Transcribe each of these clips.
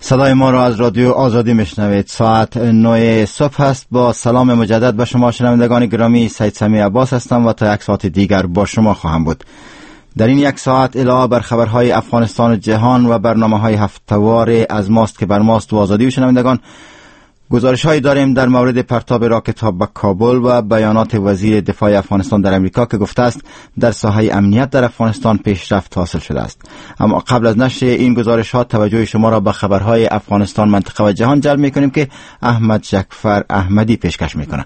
صدای ما را از رادیو آزادی میشنوید. ساعت 9 صبح است. با سلام مجدد به شما شنوندگان گرامی، سید سمیع عباس هستم و تا یک ساعت دیگر با شما خواهم بود. در این یک ساعت علاوه بر خبرهای افغانستان و جهان و برنامه‌های هفته‌وار از ماست که بر ماست و آزادی و شنوندگان، گزارش‌هایی داریم در مورد پرتاب راکت‌ها به کابل و بیانات وزیر دفاع افغانستان در امریکا که گفته است در ساحه امنیت در افغانستان پیشرفت حاصل شده است. اما قبل از نشر این گزارش‌ها توجه شما را به خبرهای افغانستان، منطقه و جهان جلب می‌کنیم که احمد جعفر احمدی پیشکش می‌کند.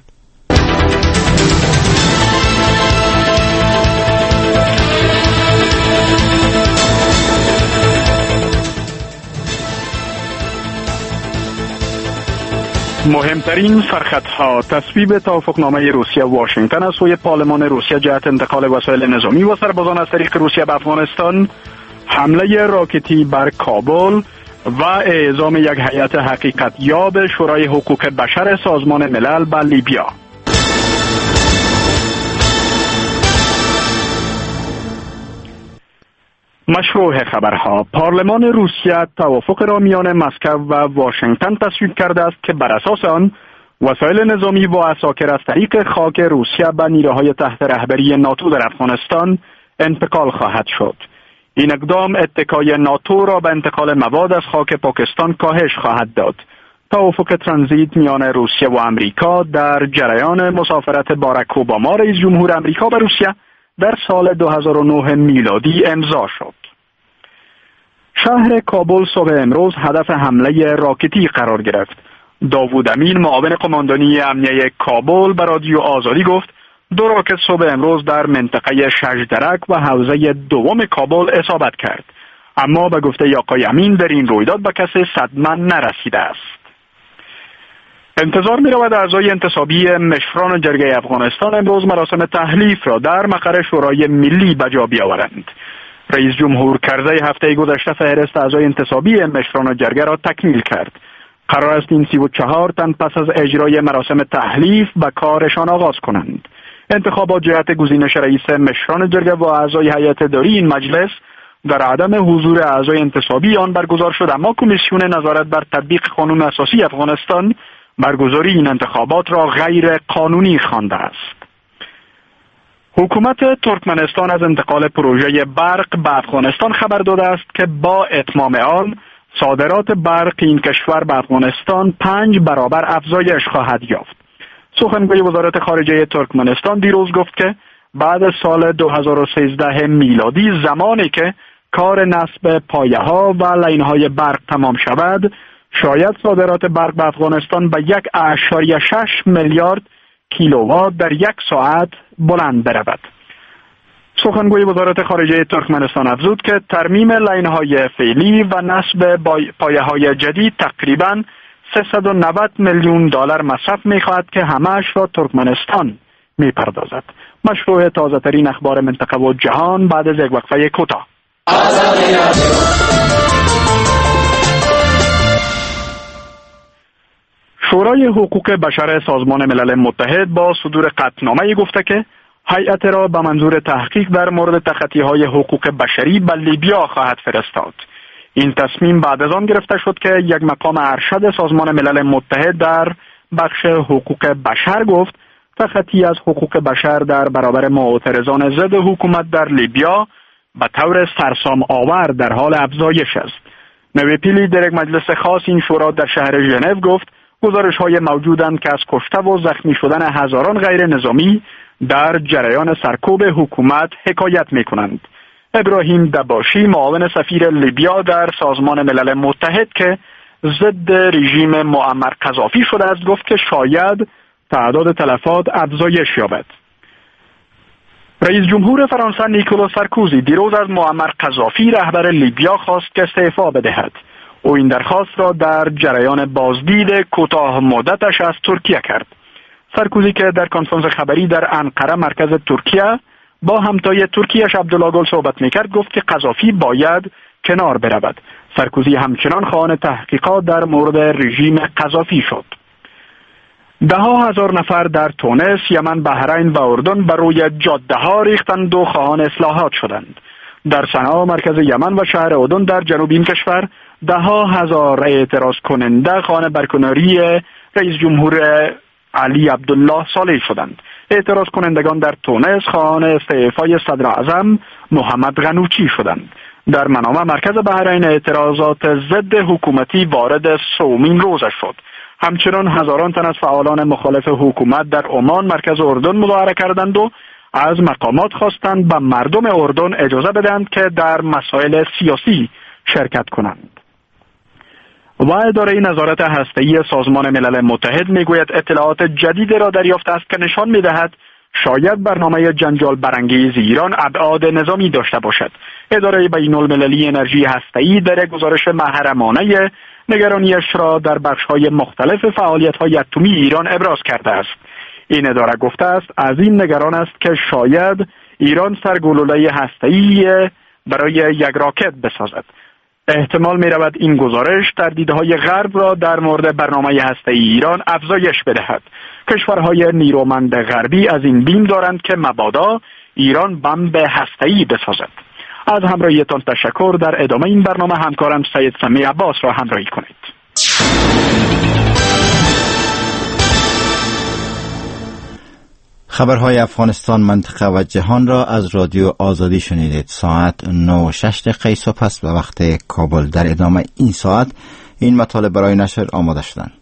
مهمترین سرخطها: تصویب توافقنامه روسیه و واشنگتن از سوی پارلمان روسیه جهت انتقال وسایل نظامی و سربازان از طریق روسیه به افغانستان، حمله راکتی بر کابل و اعزام یک هیئت حقیقت یاب شورای حقوق بشر سازمان ملل به لیبیا. مشروع خبرها: پارلمان روسیه توافق را میان مسکو و واشنگتن تصویب کرده است که بر اساس آن وسایل نظامی و عساکر از طریق خاک روسیه به نیروهای تحت رهبری ناتو در افغانستان انتقال خواهد شد. این اقدام اتکای ناتو را به انتقال مواد از خاک پاکستان کاهش خواهد داد. توافق ترانزیت میان روسیه و امریکا در جریان مسافرت باراک اوباما رئیس جمهور امریکا به روسیه در سال 2009 میلادی امضا شد. شهر کابل صبح امروز هدف حمله راکتی قرار گرفت. داوود امین، معاون قماندانی امنیه کابل، به رادیو آزادی گفت 2 راکت صبح امروز در منطقه شجدرک و حوزه دوم کابل اصابت کرد، اما به گفته آقای امین در این رویداد به کسی صدمه نرسیده است. انتظار می رود اعضای انتصابی مشران جرگه افغانستان امروز مراسم تحلیف را در مقر شورای ملی به جا بیاورند. رئیس جمهور کرزی هفته گذشته فهرست اعضای انتصابی مشران جرگه را تکمیل کرد. قرار است این 34 تن پس از اجرای مراسم تحلیف به کارشان آغاز کنند. انتخابات جهت گزینش رئیس مشران جرگه و اعضای هیئت اداری این مجلس در عدم حضور اعضای انتصابی آن برگزار شد، اما کمیسیون نظارت بر تطبیق قانون اساسی افغانستان برگزاری این انتخابات را غیر قانونی خوانده است. حکومت ترکمنستان از انتقال پروژه برق به افغانستان خبر داده است که با اتمام آن صادرات برق این کشور به افغانستان 5 برابر افزایش خواهد یافت. سخنگوی وزارت خارجه ترکمنستان دیروز گفت که بعد از سال 2013 میلادی، زمانی که کار نصب پایه‌ها و لاین‌های برق تمام شود، شاید صادرات برق به افغانستان به 1.6 میلیارد کیلووات در 1 ساعت بلند برود. سخنگوی وزارت خارجه ترکمنستان افزود که ترمیم لاین‌های فعلی و نصب پایه‌های جدید تقریباً 390 میلیون دلار مصرف می‌خواهد که همه‌اش را ترکمنستان می‌پردازد. مشروع تازه‌ترین اخبار منطقه و جهان بعد از یک وقفه کوتاه. شورای حقوق بشر سازمان ملل متحد با صدور قطعنامه‌ای گفته که هیئت را به منظور تحقیق در مورد تخطی‌های حقوق بشری به لیبیا خواهد فرستاد. این تصمیم بعد از آن گرفته شد که یک مقام ارشد سازمان ملل متحد در بخش حقوق بشر گفت تخطی از حقوق بشر در برابر معترضان ضد حکومت در لیبیا به طور سرسام آور در حال افزایش است. نویپیلی در یک مجلس خاص این شورا در شهر ژنو گفت گزارش‌های موجودند که از کشته و زخمی شدن هزاران غیر نظامی در جریان سرکوب حکومت حکایت می‌کنند. ابراهیم دباشی، معاون سفیر لیبیا در سازمان ملل متحد که ضد رژیم معمر قذافی شده است، گفت که شاید تعداد تلفات افزایش یابد. رئیس جمهور فرانسه نیکولا سارکوزی دیروز از معمر قذافی رهبر لیبیا خواست که استعفا بدهد. او این درخواست را در جریان بازدید کوتاه مدتش از ترکیه کرد. سارکوزی که در کنفرانس خبری در انقره مرکز ترکیه با همتای ترکیه‌اش عبدالله گل صحبت میکرد، گفت که قذافی باید کنار برود. سارکوزی همچنان خواهان تحقیقات در مورد رژیم قذافی شد. 10,000 نفر در تونس، یمن، بحرین و اردن بر روی جاده‌ها ریختند و خواهان اصلاحات شدند. در صنعا، مرکز یمن و شهر اردن در جنوب این کشور ده‌ها هزار اعتراض کننده خانه برکناری رئیس جمهور علی عبدالله صالح شدند. اعتراض کنندگان در تونس خانه استعفای صدر اعظم محمد غنوچی شدند. در منامه مرکز بحرین اعتراضات ضد حکومتی وارد سومین روزش شد. همچنان هزاران تن از فعالان مخالف حکومت در عمان مرکز اردن مظاهره کردند و از مقامات خواستند به مردم اردن اجازه بدهند که در مسائل سیاسی شرکت کنند. و اداره نظارت هسته‌ای سازمان ملل متحد میگوید اطلاعات جدیدی را دریافته است که نشان میدهد شاید برنامه جنجال برانگیز ایران ابعاد نظامی داشته باشد. اداره بین‌المللی انرژی هسته‌ای در گزارش محرمانه نگرانیش را در بخش‌های مختلف فعالیت‌های اتمی ایران ابراز کرده است. این اداره گفته است از این نگران است که شاید ایران سرگلوله هسته‌ای برای یک راکت بسازد. احتمال می رود این گزارش تردیدهای غرب را در مورد برنامه هسته‌ای ایران افزایش بدهد. کشورهای نیرومند غربی از این بیم دارند که مبادا ایران بمب هسته‌ای بسازد. از همراهیتان تشکر. در ادامه این برنامه همکارم سید سمیع عباس را همراهی کنید. خبرهای افغانستان، منطقه و جهان را از رادیو آزادی شنیدید. ساعت 9:06 صبح است و وقت کابل. در ادامه این ساعت این مطالب برای نشر آماده شدند.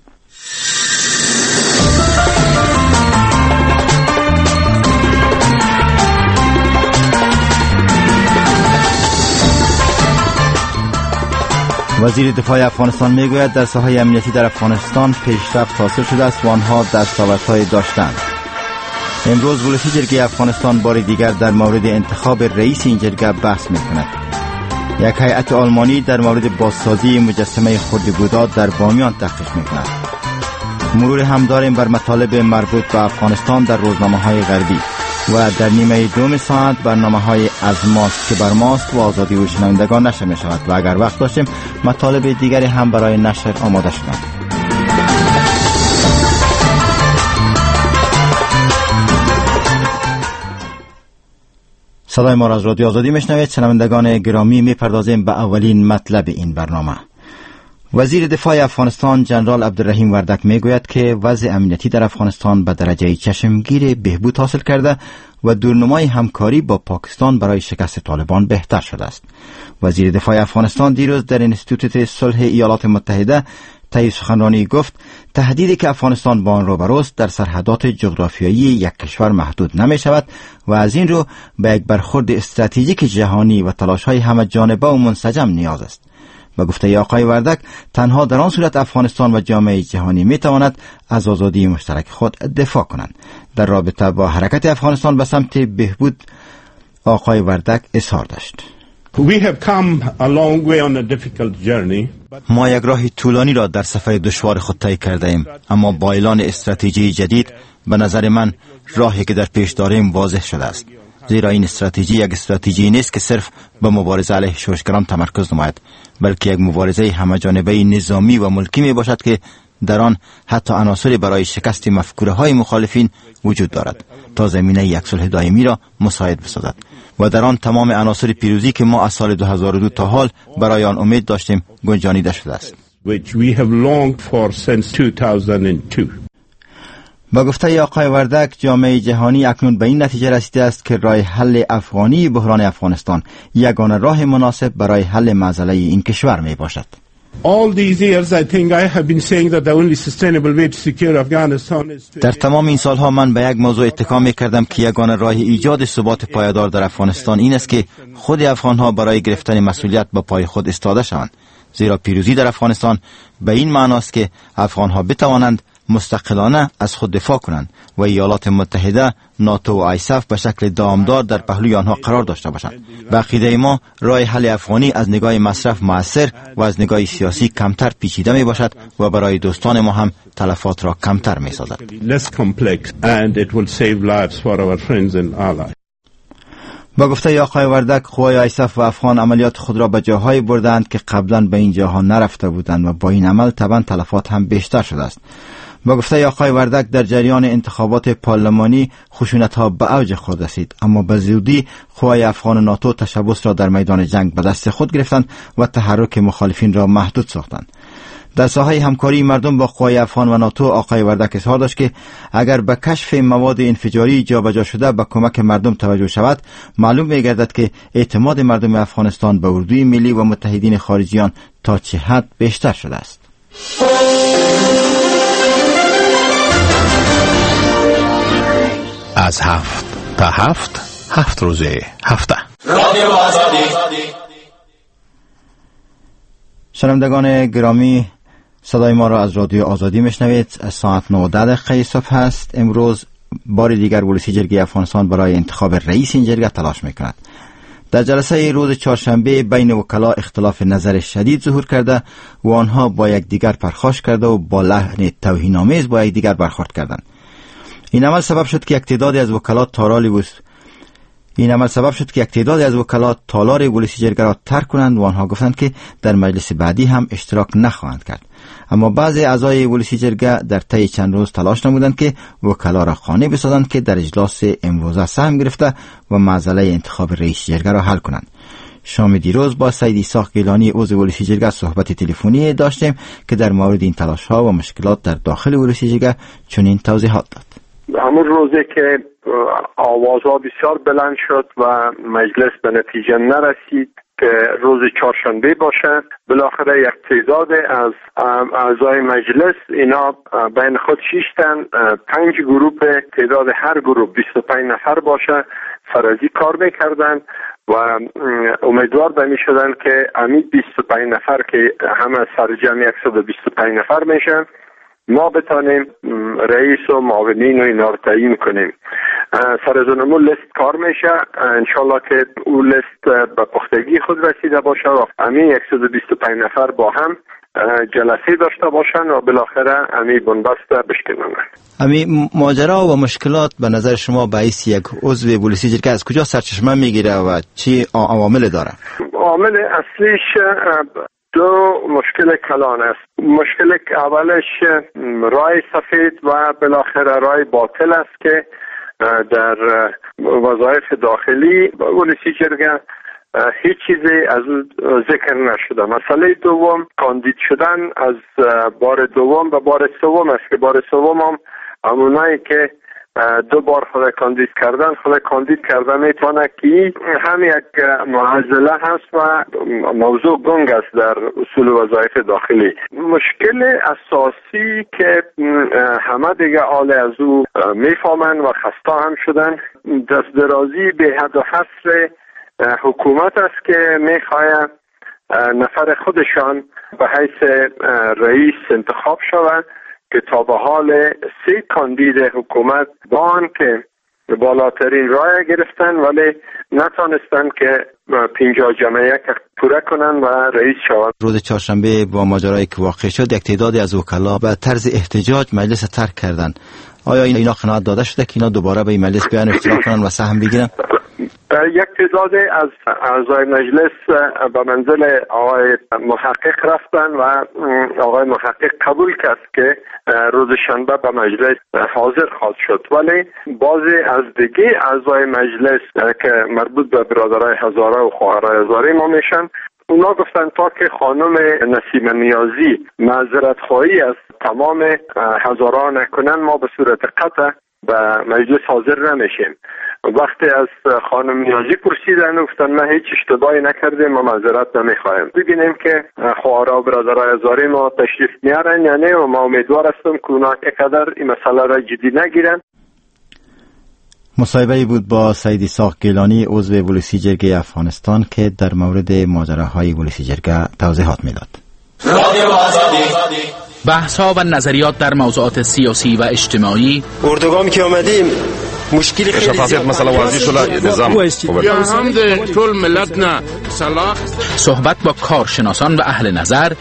وزیر دفاع افغانستان میگوید در ساحه امنیتی در افغانستان پیشرفت حاصل شده است و آنها دستاوردهای داشتند. امروز ولسی جرگه افغانستان بار دیگر در مورد انتخاب رئیس این جرگه بحث می‌کند. یک هیئت آلمانی در مورد بازسازی مجسمه خرد بودا در بامیان تحقیق می‌کند. مرور هم داریم بر مطالب مربوط به افغانستان در روزنامه‌های غربی و در نیمه دوم ساعت برنامه‌های از ماست که بر ماست و آزادی و شنوندگان نشر می‌شود و اگر وقت داشتیم مطالب دیگری هم برای نشر آماده شدند. صدای ما را از رادیو آزادی میشنوید. شنوندگان گرامی، میپردازیم به اولین مطلب این برنامه. وزیر دفاع افغانستان جنرال عبدالرحیم وردک میگوید که وضع امنیتی در افغانستان به درجه چشمگیر بهبود حاصل کرده و دورنمای همکاری با پاکستان برای شکست طالبان بهتر شده است. وزیر دفاع افغانستان دیروز در انستیتوت صلح ایالات متحده طی سخنرانی گفت تهدیدی که افغانستان با آن روبروست در سرحدات جغرافیایی یک کشور محدود نمی شود و از این رو به یک برخورد استراتژیک جهانی و تلاش‌های همه جانبه و منسجم نیاز است. به گفته آقای وردک تنها در آن صورت افغانستان و جامعه جهانی می تواند از آزادی مشترک خود دفاع کنند. در رابطه با حرکت افغانستان به سمت بهبود آقای وردک اظهار داشت. ما یک راه طولانی را در سفر دشوار خود طی کرده ایم، اما با اعلان استراتژی جدید به نظر من راهی که در پیش داریم واضح شده است. زیرا این استراتژی یک استراتژی نیست که صرف به مبارزه علیه شورشگران تمرکز نماید، بلکه یک مبارزه همه‌جانبه نظامی و ملکی می باشد که در آن حتی عناصری برای شکست مفکوره‌های مخالفین وجود دارد تا زمینه یک صلح دائمی را مساعد بسازد و در آن تمام عناصر پیروزی که ما از سال 2002 تا حال برای آن امید داشتیم گنجانیده شده است. با گفته آقای وردک جامعه جهانی اکنون به این نتیجه رسیده است که راه حل افغانی بحران افغانستان یگانه راه مناسب برای حل معضله این کشور می باشد. در تمام این سالها من به یک موضوع اتکا می کردم که یگانه راه ایجاد ثبات پایدار در افغانستان این است که خود افغانها برای گرفتن مسئولیت با پای خود ایستاده شوند، زیرا پیروزی در افغانستان به این معناست که افغانها بتوانند مستقلانه از خود دفاع کنند و ایالات متحده، ناتو و آیساف به شکل دامدار در پهلوی آنها قرار داشته باشند. به عقیده ما راه حل افغانی از نگاه مصرف مؤثر و از نگاه سیاسی کمتر پیچیده می باشد و برای دوستان ما هم تلفات را کمتر می سازد. با گفته آقای وردک قوای آیساف و افغان عملیات خود را به جاهای بردند که قبلا به این جاها نرفته بودند و با این عمل طبعا تلفات هم بیشتر شده است. با گفته آقای وردک در جریان انتخابات پارلمانی خشونت‌ها به اوج خود رسید، اما به زودی قوای افغان ناتو تشبث را در میدان جنگ به دست خود گرفتند و تحرک مخالفین را محدود ساختند. در ساحه همکاری مردم با قوای افغان و ناتو آقای وردک اظهار داشت که اگر به کشف مواد انفجاری جابجا شده به کمک مردم توجه شود، معلوم می‌گردد که اعتماد مردم افغانستان به اردوی ملی و متحدین خارجیان تا چه حد بیشتر شده است. از 7 تا 7 روز هفته. رادیو آزادی. شنوندگان گرامی، صدای ما را از رادیو آزادی میشنوید. ساعت 9:10 صبح است. امروز بار دیگر ولسی جرگه افغانستان برای انتخاب رئیس این جرگه تلاش میکند. در جلسه روز چهارشنبه بین وکلا اختلاف نظر شدید ظهور کرده و آنها با یکدیگر پرخاش کرده و با لحن توهین‌آمیز با یکدیگر برخورد کردند. این عمل سبب شد که یک تعدادی از وکلا تالار ولسی جرگه را ترک کنند و آنها گفتند که در مجلس بعدی هم اشتراک نخواهند کرد. اما بعضی اعضای ولسی جرگه در طی چند روز تلاش نمودند که وکلا را قانع بسازند که در اجلاس امروزه سهم گرفته و معضله انتخاب رئیس جرگه را حل کنند. شام دیروز با سید ایساق گیلانی عضو ولسی جرگه صحبت تلفنی داشتیم که در مورد این تلاش‌ها و مشکلات در داخل ولسی جرگه چنین توضیحات داد. همون روزی که آوازها بسیار بلند شد و مجلس به نتیجه نرسید که روز چهارشنبه باشه، بالاخره یک تعداد از اعضای مجلس اینا بین خود شیشتن 5 گروه، تعداد هر گروه 25 نفر باشه، فرضی کار میکردن و امیدوار به می شدن که امید 25 نفر که همه سرجم 125 نفر میشن ما بتانیم رئیس و معاونین و اینا رو تعیین کنیم. سر از اونمون لیست کار میشه، انشالله که اون لیست به پختگی خود رسیده باشه و همین 125 نفر با هم جلسه داشته باشن و بالاخره همین بنبست بشکنن. همین ماجرا و مشکلات به نظر شما باعث یک عضو ولسی جرگه از کجا سرچشمه میگیره و چی عوامل داره؟ عامل اصلیش دو مشکل کلان است. مشکل اولش رای سفید و بالاخره رای باطل است که در وظایف داخلی ولسی جرگه هیچ چیزی از ذکر نشده. مسئله دوم کاندید شدن از بار دوم و بار سوم است که بار سوم هم همونایی که 2 بار خود کاندید کردن میتونه که هم یک معضله هست و موضوع گنگ است در اصول وظایف داخلی. مشکل اساسی که همه دیگه آل از او میفهمن و خسته هم شدن، دست درازی به حد و حصر حکومت است که میخواه نفر خودشان به حیث رئیس انتخاب شود که تا به حال 3 کاندید حکومت با آن که بالاترین رای گرفتن ولی نتانستن که 50-1 پوره کنن و رئیس شوند. روز چهارشنبه با ماجرایی که واقع شد یک تعدادی از وکلا به طرز احتجاج مجلس ترک کردن. آیا اینا قناعت داده شده که اینا دوباره به این مجلس بیان اشتراک کنن و سهم بگیرن؟ یک تعداد از اعضای مجلس به منزل آقای محقق رفتن و آقای محقق قبول کرد که روز شنبه به مجلس حاضر خواهد شد، ولی بعضی از دیگه اعضای مجلس که مربوط به برادرای هزاره و خواهرای هزاره ما میشن، اونا گفتن تا که خانم نسیم نیازی معذرت خواهی از تمام هزاره نکنن ما به صورت قطع به مجلس حاضر نمیشیم. وقتی از خانم نیازی پرسیدن گفتن ما هیچ اشتباهی نکردیم ما معذرت نمیخوایم. ببینیم که خواهرها و برادرای هزاره ما تشریف میارن یا نه و ما امیدوار هستم که اونا اینقدر این مسئله را جدی نگیرن. مصاحبه‌ای بود با سید ایساق گیلانی عضو ولسی جرگه افغانستان که در مورد ماجراهای ولسی جرگه توضیحات میداد. بحث‌ها و نظریات در موضوعات سیاسی و اجتماعی. اردوگامی که آمدیم مشکل خیلی شفافیت مثلا واضح شده نظام یا هم ده طول ملت نه صلاح صحبت با کارشناسان و اهل نظر.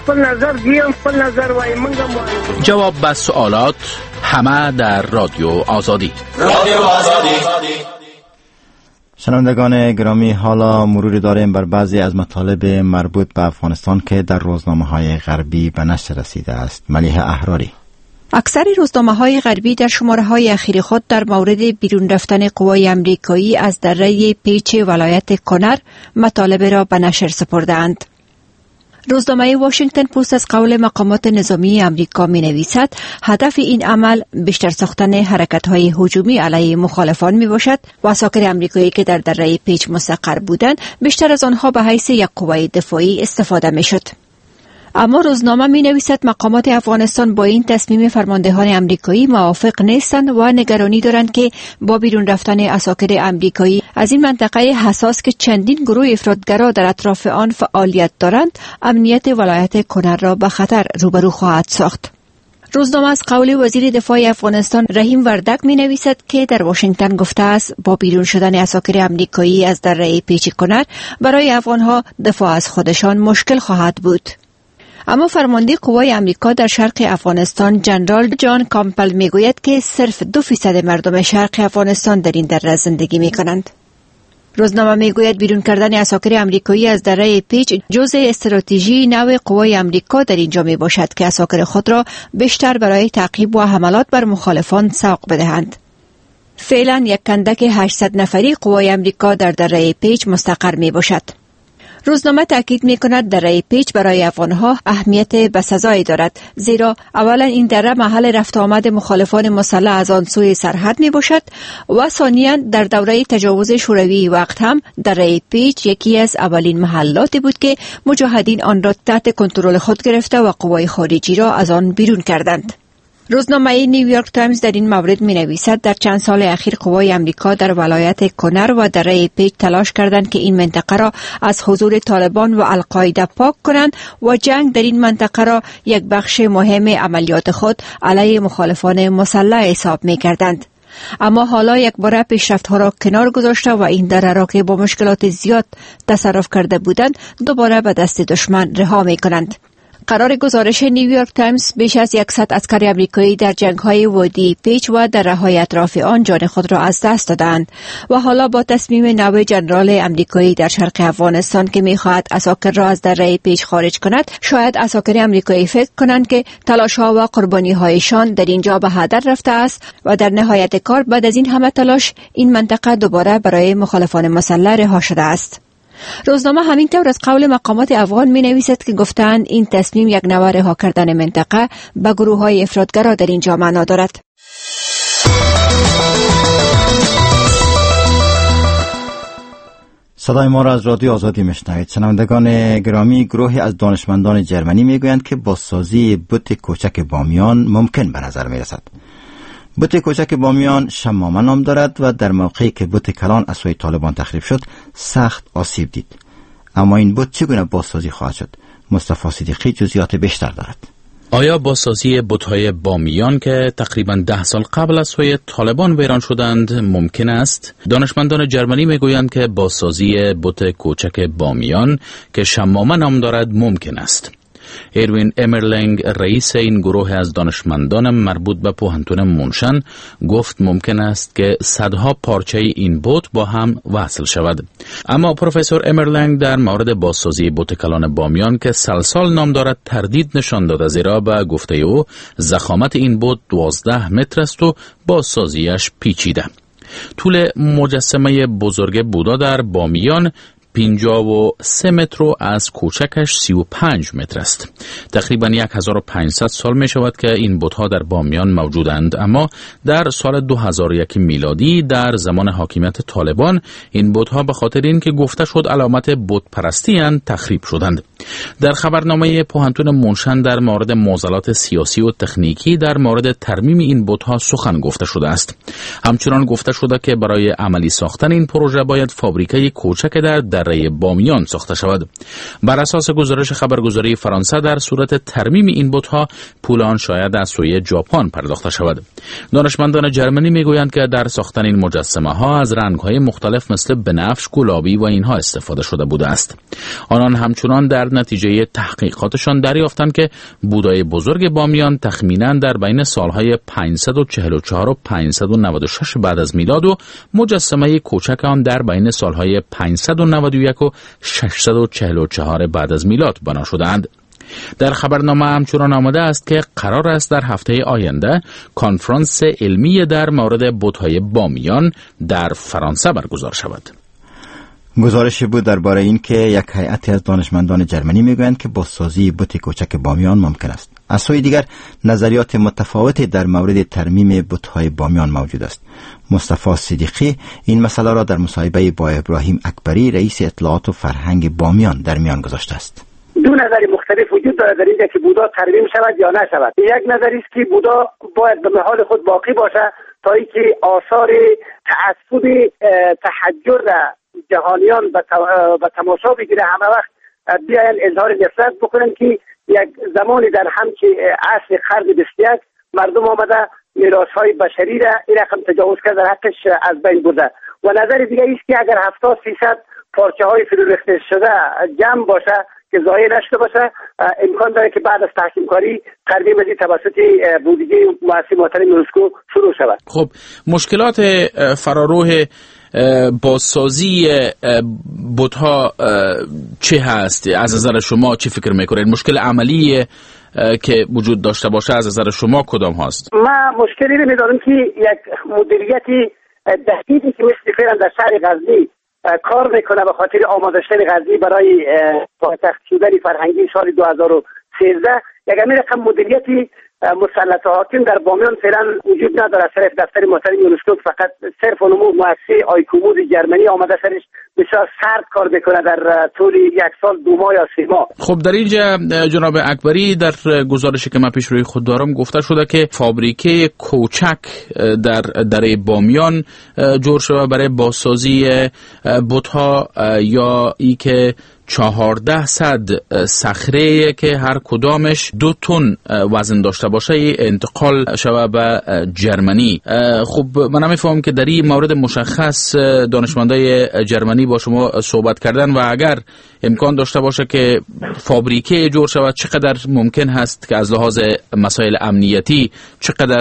جواب به سوالات، همه در رادیو آزادی. شنوندگان گرامی، حالا مروری داریم بر بعضی از مطالب مربوط به افغانستان که در روزنامه‌های غربی به نشر رسیده است. ملیحه احراری. اکثر روزنامه‌های غربی در شماره‌های اخیر خود در مورد بیرون رفتن قوای آمریکایی از دره پیچ ولایت کنر مطالب را به نشر سپردند. روزنامه واشنگتن پست از قول مقامات نظامی آمریکا می‌نویسد هدف این عمل بیشتر ساختن حرکت‌های هجومی علیه مخالفان میباشد و عساکر آمریکایی که در دره پیچ مستقر بودند بیشتر از آنها به حیث یک قوه دفاعی استفاده میشد. اما روزنامه می‌نویسد مقامات افغانستان با این تصمیم فرماندهان آمریکایی موافق نیستند و نگرانی دارند که با بیرون رفتن عساکر آمریکایی از این منطقه حساس که چندین گروه افراطگرا در اطراف آن فعالیت دارند، امنیت ولایت کنر را به خطر روبرو خواهد ساخت. روزنامه از قول وزیر دفاع افغانستان رحیم وردک می‌نویسد که در واشنگتن گفته است با بیرون شدن عساکر آمریکایی از دره پیچ کنر برای افغانها دفاع از خودشان مشکل خواهد بود. اما فرمانده قوای آمریکا در شرق افغانستان جنرال جان کامپل میگوید که صرف 2% مردم شرق افغانستان در این دره زندگی میکنند. روزنامه میگوید بیرون کردن عساکر آمریکایی از دره پیچ جزء استراتژی نو قوای آمریکا در اینجا می باشد که عساکر خود را بیشتر برای تعقیب و حملات بر مخالفان سوق بدهند. فعلا یک کندک 800 نفری قوای آمریکا در دره پیچ مستقر می باشد. روزنامه تاکید می‌کند دره پیچ برای افغانها اهمیت بسزایی دارد، زیرا اولا این دره محل رفت آمد مخالفان مسلح از آن سوی سرحد میباشد و ثانیاً در دوره تجاوز شوروی وقت هم دره پیچ یکی از اولین محلاتی بود که مجاهدین آن را تحت کنترل خود گرفته و قوای خارجی را از آن بیرون کردند. روزنامه نیویورک تایمز در این مورد می‌نویسد در چند سال اخیر قوای آمریکا در ولایت کنر و دره پیچ تلاش کردند که این منطقه را از حضور طالبان و القاعده پاک کنند و جنگ در این منطقه را یک بخش مهم عملیات خود علیه مخالفان مسلح حساب می‌کردند. اما حالا یک بار پیشرفت‌ها را کنار گذاشته و این دره را که با مشکلات زیاد تصرف کرده بودند دوباره به دست دشمن رها می‌کنند. قرار گزارش نیویورک تایمز بیش از 100 عسکر آمریکایی در جنگ‌های وادی پیچ و دره‌های اطراف آن جان خود را از دست دادند و حالا با تصمیم نو جنرال آمریکایی در شرق افغانستان که می‌خواهد عساکر را از دره پیچ خارج کند، شاید عساکر آمریکایی فکر کنند که تلاش‌ها و قربانی‌هایشان در اینجا به هدر رفته است و در نهایت کار بعد از این همه تلاش این منطقه دوباره برای مخالفان مسلح رها شده است. روزنامه همینطور از قول مقامات افغان می نویسد که گفتند این تصمیم یک نوع رها کردن منطقه به گروه های افراطگرا در اینجا معنا دارد. صدای ما را از رادیو آزادی میشنوید. شنوندگان گرامی، گروهی از دانشمندان جرمنی میگویند که بازسازی بت کوچک بامیان ممکن به نظر میرسد. بت کوچک بامیان شمامه نام دارد و در موقعی که بت کلان از سوی طالبان تخریب شد سخت آسیب دید. اما این بت چگونه بازسازی خواهد شد؟ مصطفی صدیقی جزئیات بیشتر دارد. آیا بازسازی بت‌های بامیان که تقریباً 10 سال قبل از سوی طالبان ویران شدند ممکن است؟ دانشمندان جرمنی میگویند که بازسازی بت کوچک بامیان که شمامه نام دارد ممکن است. اروین امرلینگ رئیس این گروه از دانشمندان مربوط به پوهنتون مونشن گفت ممکن است که صدها پارچه این بت با هم وصل شود. اما پروفسور امرلینگ در مورد بازسازی بت کلان بامیان که سلسال نام دارد تردید نشان داد، زیرا به گفته او ضخامت این بت 12 متر است و بازسازیش پیچیده. طول مجسمه بزرگ بودا در بامیان 53 متر و از کوچکش 35 متر است. تقریباً 1500 سال می شود که این بت‌ها در بامیان موجودند، اما در سال 2001 میلادی در زمان حاکمیت طالبان این بت‌ها به خاطر اینکه گفته شد علامت بت پرستی اند تخریب شدند. در خبرنامه پوهنتون مونشن در مورد معضلات سیاسی و تکنیکی در مورد ترمیم این بت‌ها سخن گفته شده است. همچنان گفته شده که برای عملی ساختن این پروژه باید فابریکه کوچک در دره بامیان ساخته شود. بر اساس گزارش خبرگزاری فرانسه در صورت ترمیم این بت‌ها پول آن شاید از سوی ژاپن پرداخته شود. دانشمندان جرمنی میگویند که در ساختن این مجسمه‌ها از رنگ‌های مختلف مثل بنفش، گلابی و اینها استفاده شده بوده است. آنان همچنان در نتیجه تحقیقاتشان دریافتند که بودای بزرگ بامیان تخمیناً در بین سالهای 544 و 596 بعد از میلاد و مجسمه کوچک آن در بین سالهای 591 و 644 بعد از میلاد بنا شدند. در خبرنامه همچنان آمده است که قرار است در هفته آینده کنفرانس علمی در مورد بت‌های بامیان در فرانسه برگزار شود. گزارشی بود درباره این که یک هیئتی از دانشمندان جرمنی میگویند که بازسازی بت کوچک بامیان ممکن است. از سوی دیگر نظریات متفاوتی در مورد ترمیم بت‌های بامیان موجود است. مصطفی صدیقی این مسئله را در مصاحبه با ابراهیم اکبری رئیس اطلاعات و فرهنگ بامیان در میان گذاشته است. دو نظری مختلف وجود دارد در اینجا که بودا ترمیم شود یا نشود. یک نظری است که بودا باید به محال خود باقی باشه تا اینکه آثار تعصب تحجر جهانیان به تماشا بگیره، همه وقت بیاین اظهار نفرت بکنن که یک زمانی در همچه عصر قرن 21 مردم آمده میراث‌های بشری را این رقم تجاوز کرده، در حقش از بین برده. و نظر دیگه است که اگر 70% پارچه‌های فرو ریخته شده جمع باشه که ضایع نشده باشه، امکان داره که بعد از تحکیم کاری ترمیم از توسط بودجه مؤسسه محترم یونسکو شروع شود. خب مشکلات فراروح بازسازی بت‌ها چه هست؟ از نظر شما چی فکر میکنید؟ مشکل عملی که وجود داشته باشه از نظر شما کدام هاست؟ من مشکلی رو میدانم که یک مدیریتی دقیقی که مثل فعلا در شهر غزنی کار میکنه به خاطر آماده شدن غزنی برای پایتخت شدن فرهنگی سال 2013. یک همین رقم مدیریتی مسلط حاکم در بامیان فعلا وجود نداره. صرف دفتر محترم یونسکو فقط صرف و نمو مؤسسه آیکومود جرمنی آمده سرش بسیار سرد کار میکنه در طول یک سال 2 ماه یا 3 ماه. خب در اینجا جناب اکبری در گزارشی که من پیش روی خود دارم گفته شده که فابریکه کوچک در دره بامیان جور شده برای بازسازی بت‌ها، یا ای که 1400 صخره که هر کدامش 2 تن وزن داشته باشه انتقال شود به جرمنی. خب من نمیفهمم که در این مورد مشخص دانشمندای جرمنی با شما صحبت کردن و اگر امکان داشته باشه که فابریکه جور شود چقدر ممکن هست که از لحاظ مسائل امنیتی چقدر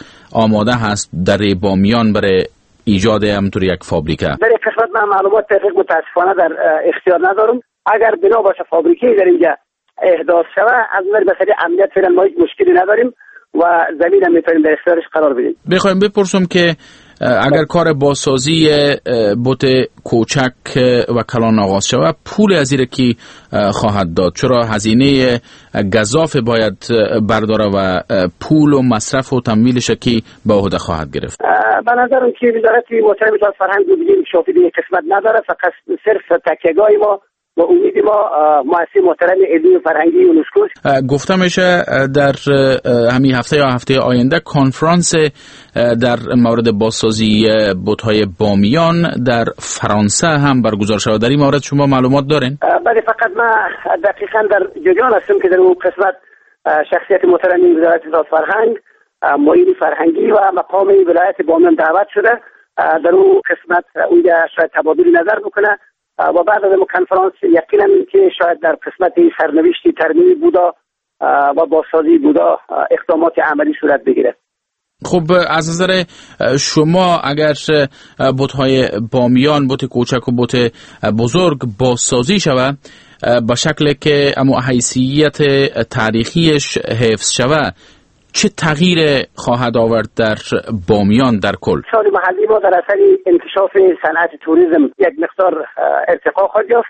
آماده هست در بامیان برای ایجاد همطور یک فابریکه؟ در این قسمت من معلومات دقیق متاسفانه در اختیار ندارم. اگر بنا باشه فابریکه در اینجا احداث شود از نظر مسئله امنیت فعلا ما هیچ مشکلی نداریم و زمین هم میتونیم در اختیارش قرار بدیم. بخوایم بپرسم که اگر کار بازسازی بت کوچک و کلان آغاز شود پول از این کی خواهد داد؟ چرا هزینه گزاف باید برداره و پول و مصرف و تمویلش کی به عهده خواهد گرفت؟ به نظرم که وزارت محترم اطلاعات فرهنگ و دیگه شافی دیگه قسمت نداره، فقط صرف تکیه‌گاه ما و امید ما مؤسسه محترم علمی و فرهنگی یونسکو. گفته میشه در همین هفته یا هفته آینده کنفرانس در مورد بازسازی بت‌های بامیان در فرانسه هم برگزار شود. در این مورد شما معلومات دارین؟ بله، فقط من دقیقاً در جریان هستم که در اون قسمت شخصیت محترم وزارت اطلاعات فرهنگ، معین فرهنگی و مقام ولایت بامیان دعوت شده در اون قسمت اونجا شاید تبادل نظر بکنه و بعد از کنفرانس یقینا که شاید در قسمت سرنوشت ترمیم بودا و بازسازی بودا اقدامات عملی صورت بگیره. خب از نظر شما اگر بت‌های بامیان، بت کوچک و بت بزرگ بازسازی شود به شکل که اما حیثیت تاریخیش حفظ شود چه تغییر خواهد آورد در بامیان در کل؟ سال محلی ما در اثر انکشاف صنعت توریسم یک مقدار ارتقا خواهد یافت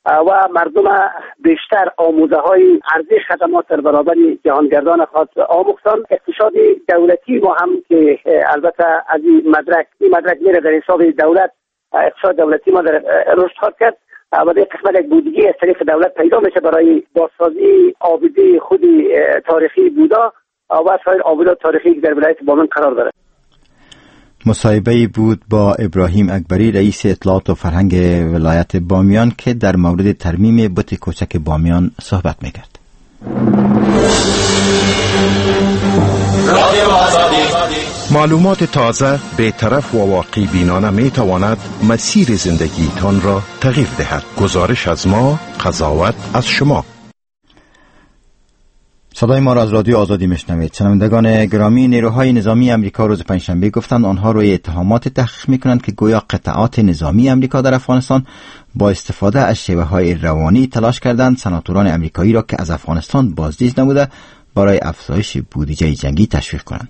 و مردم بیشتر آموزه های ارزش خدمات در برابر جهانگردان خواهد آموختن. اقتصاد دولتی ما هم که البته از این مدرک میره در حساب دولت، اقتصاد دولتی ما در رشد خواهد کرد و در قسمت یک بودجه از طریق دولت پیدا میشه برای بازسازی آبیده خود تاریخی بودا و سایر آبادات تاریخی که در ولایت بامیان قرار دارد. مصاحبه‌ای بود با ابراهیم اکبری رئیس اطلاعات و فرهنگ ولایت بامیان که در مورد ترمیم بت کوچک بامیان صحبت می‌کرد. معلومات تازه، بی‌طرف و واقع بینانه می‌تواند مسیر زندگیتان را تغییر دهد. گزارش از ما، قضاوت از شما. صدای ما را از رادیو آزادی میشنوید. شنوندگان گرامی، نیروهای نظامی امریکا روز پنجشنبه گفتند آنها روی اتهامات تحقیق میکنند که گویا قطعات نظامی امریکا در افغانستان با استفاده از شیوه‌های روانی تلاش کردند سناتوران امریکایی را که از افغانستان بازدید نموده برای افزایش بودجه جنگی تشویق کنند.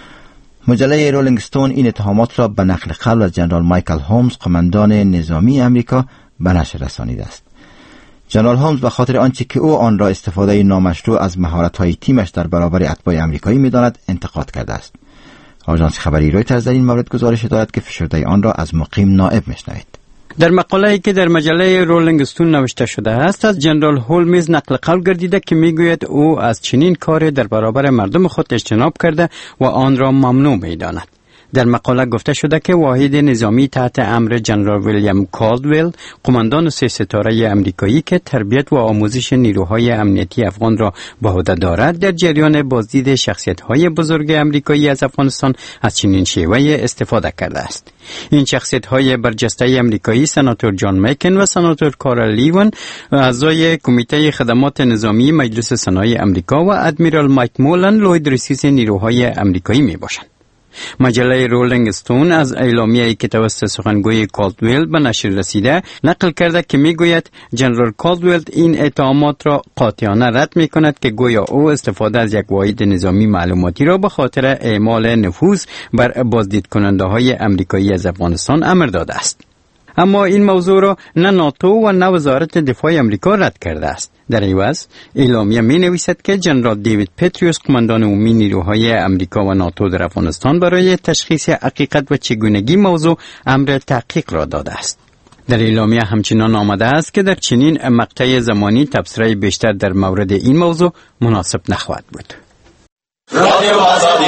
مجله رولینگ استون این اتهامات را به نقل قول از جنرال مایکل هولمز، قماندان نظامی امریکا، به نشر رسانیده است. جنرال هولمز به خاطر آنچه که او آن را استفاده نامشروع از مهارت‌های تیمش در برابر اتباع امریکایی می‌داند انتقاد کرده است. آژانس خبری رویترز در این مورد گزارش دارد که فشرده آن را از مقیم نائب میشنوید. در مقاله‌ای که در مجله رولینگ استون نوشته شده است، از جنرال هولمز نقل قول گردیده که میگوید او از چنین کاری در برابر مردم خود اجتناب کرده و آن را ممنوع می‌داند. در مقاله گفته شده که واحد نظامی تحت امر جنرال ویلیام کالدویل، قماندان 3 ستاره امریکایی که تربیت و آموزش نیروهای امنیتی افغان را به عهده دارد، در جریان بازدید شخصیت‌های بزرگ امریکایی از افغانستان از چنین شیوه‌ای استفاده کرده است. این شخصیت‌های برجسته امریکایی سناتور جان مکین و سناتور کارل لیون، اعضای کمیته خدمات نظامی مجلس سنای امریکا و ادمیرال مایک مولن، لوید رئیس نیروهای امریکایی میباشند. مجله رولینگ استون از اعلامیه‌ای که توسط سخنگوی کالدویل به نشر رسیده نقل کرده که میگوید جنرال کالدویل این اتهامات را قاطعانه رد میکند که گویا او استفاده از یک واحد نظامی معلوماتی را به خاطر اعمال نفوذ بر بازدید کننده های امریکایی از افغانستان امر داده است. اما این موضوع را نه ناتو و نه وزارت دفاع امریکا رد کرده است. در عوض اعلامیه می نویسد که جنرال دیوید پتریوس، قماندان عمومی نیروهای امریکا و ناتو در افغانستان، برای تشخیص حقیقت و چگونگی موضوع امر تحقیق را داده است. در اعلامیه همچنان آمده است که در چنین مقطع زمانی تبصره بیشتر در مورد این موضوع مناسب نخواهد بود. رادیو آزادی.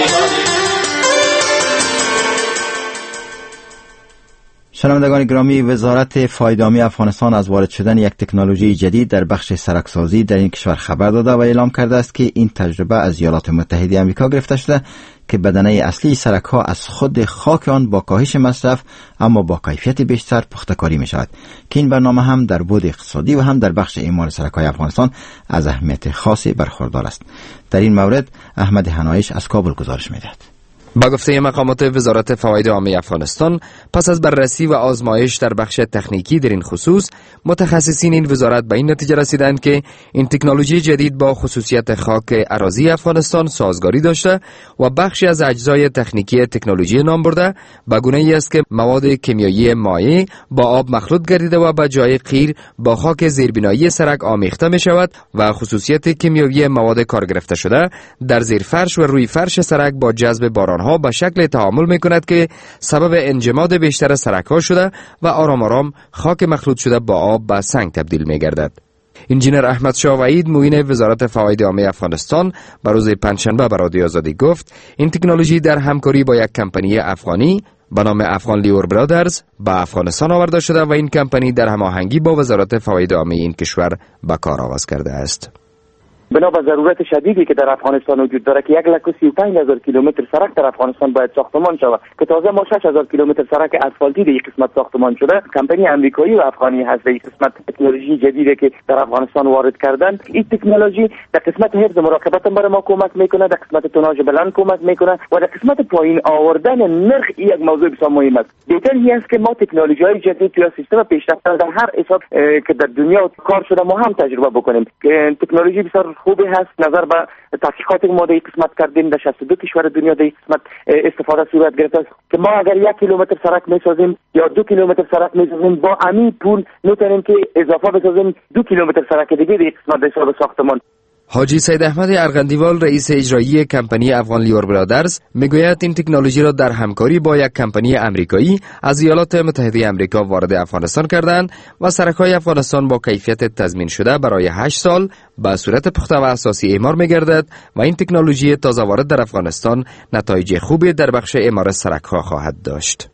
شنوندگان گرامی، وزارت فایده‌آمی افغانستان از وارد شدن یک تکنولوژی جدید در بخش سرکسازی در این کشور خبر داده و اعلام کرده است که این تجربه از ایالات متحده آمریکا گرفته شده که بدنه اصلی سرک‌ها از خود خاک آن با کاهش مصرف اما با کیفیت بیشتر پخته‌کاری می‌شود که این برنامه هم در بعد اقتصادی و هم در بخش اعمار سرک‌های افغانستان از اهمیت خاصی برخوردار است. در این مورد احمد حنایش از کابل گزارش می‌دهد. با گفته مقامات وزارت فواید عامه افغانستان، پس از بررسی و آزمایش در بخش تکنیکی در این خصوص، متخصصین این وزارت به این نتیجه رسیدند که این تکنولوژی جدید با خصوصیت خاک اراضی افغانستان سازگاری داشته و بخشی از اجزای تکنیکی تکنولوژی نام برده به گونه‌ای است که مواد کیمیایی مایع با آب مخلوط گردیده و به جای قیر با خاک زیربنایی سرک آمیخته می شود و خصوصیت کیمیایی مواد کار گرفته شده در زیر فرش و روی فرش سرک با جذب باران به شکل تعامل می کند که سبب انجماد بیشتر سرک ها شده و آرام آرام خاک مخلوط شده با آب به سنگ تبدیل می گردد. انجینر احمد شاه وحید، معین وزارت فواید عامه افغانستان، به روز پنجشنبه به رادیو آزادی گفت این تکنولوژی در همکاری با یک کمپانی افغانی به نام افغان لیور برادرز به افغانستان آورده شده و این کمپانی در هماهنگی با وزارت فواید عامه این کشور به کار آغاز کرده است. بنا به ضرورت شدیدی که در افغانستان وجود داره که 135,000 کیلومتر سرک در افغانستان باید ساختمان شود که تازه ما 6,000 کیلومتر سرک اسفالتی در این قسمت ساختمان شده، کمپانی امریکایی و افغانی هست در این قسمت تکنولوژی جدیدی که در افغانستان وارد کردن. این تکنولوژی در قسمت حفظ مراقبت برای ما کمک میکنه، در قسمت توناژ بلند کمک میکنه و در قسمت پایین آوردن نرخ یک موضوع بسیار مهم است. بهتر است که ما تکنولوژی‌های جدید توی سیستم پیشرفته در هر حساب که در دنیا کار شده ما هم تجربه بکنیم. تکنولوژی بسیار خوبی هست. نظر به تحقیقاتی که ما در این قسمت کردیم در 62 کشور دنیا در این قسمت استفاده صورت گرفته است که ما اگر 1 کیلومتر سرک میسازیم یا 2 کیلومتر سرک میسازیم با همین پول میتونیم که اضافه بسازیم 2 کیلومتر سرک دیگه در این قسمت در حساب ساختمان. حاجی سید احمد ارغندیوال، رئیس اجرایی کمپانی افغان لیور برادرز، میگوید این تکنولوژی را در همکاری با یک کمپانی امریکایی از ایالات متحده آمریکا وارد افغانستان کردند و سرک‌های افغانستان با کیفیت تضمین شده برای 8 سال به صورت پخته و اساسی اعمار می‌گردد و این تکنولوژی تازه وارد در افغانستان نتایج خوبی در بخش اعمار سرک‌ها خواهد داشت.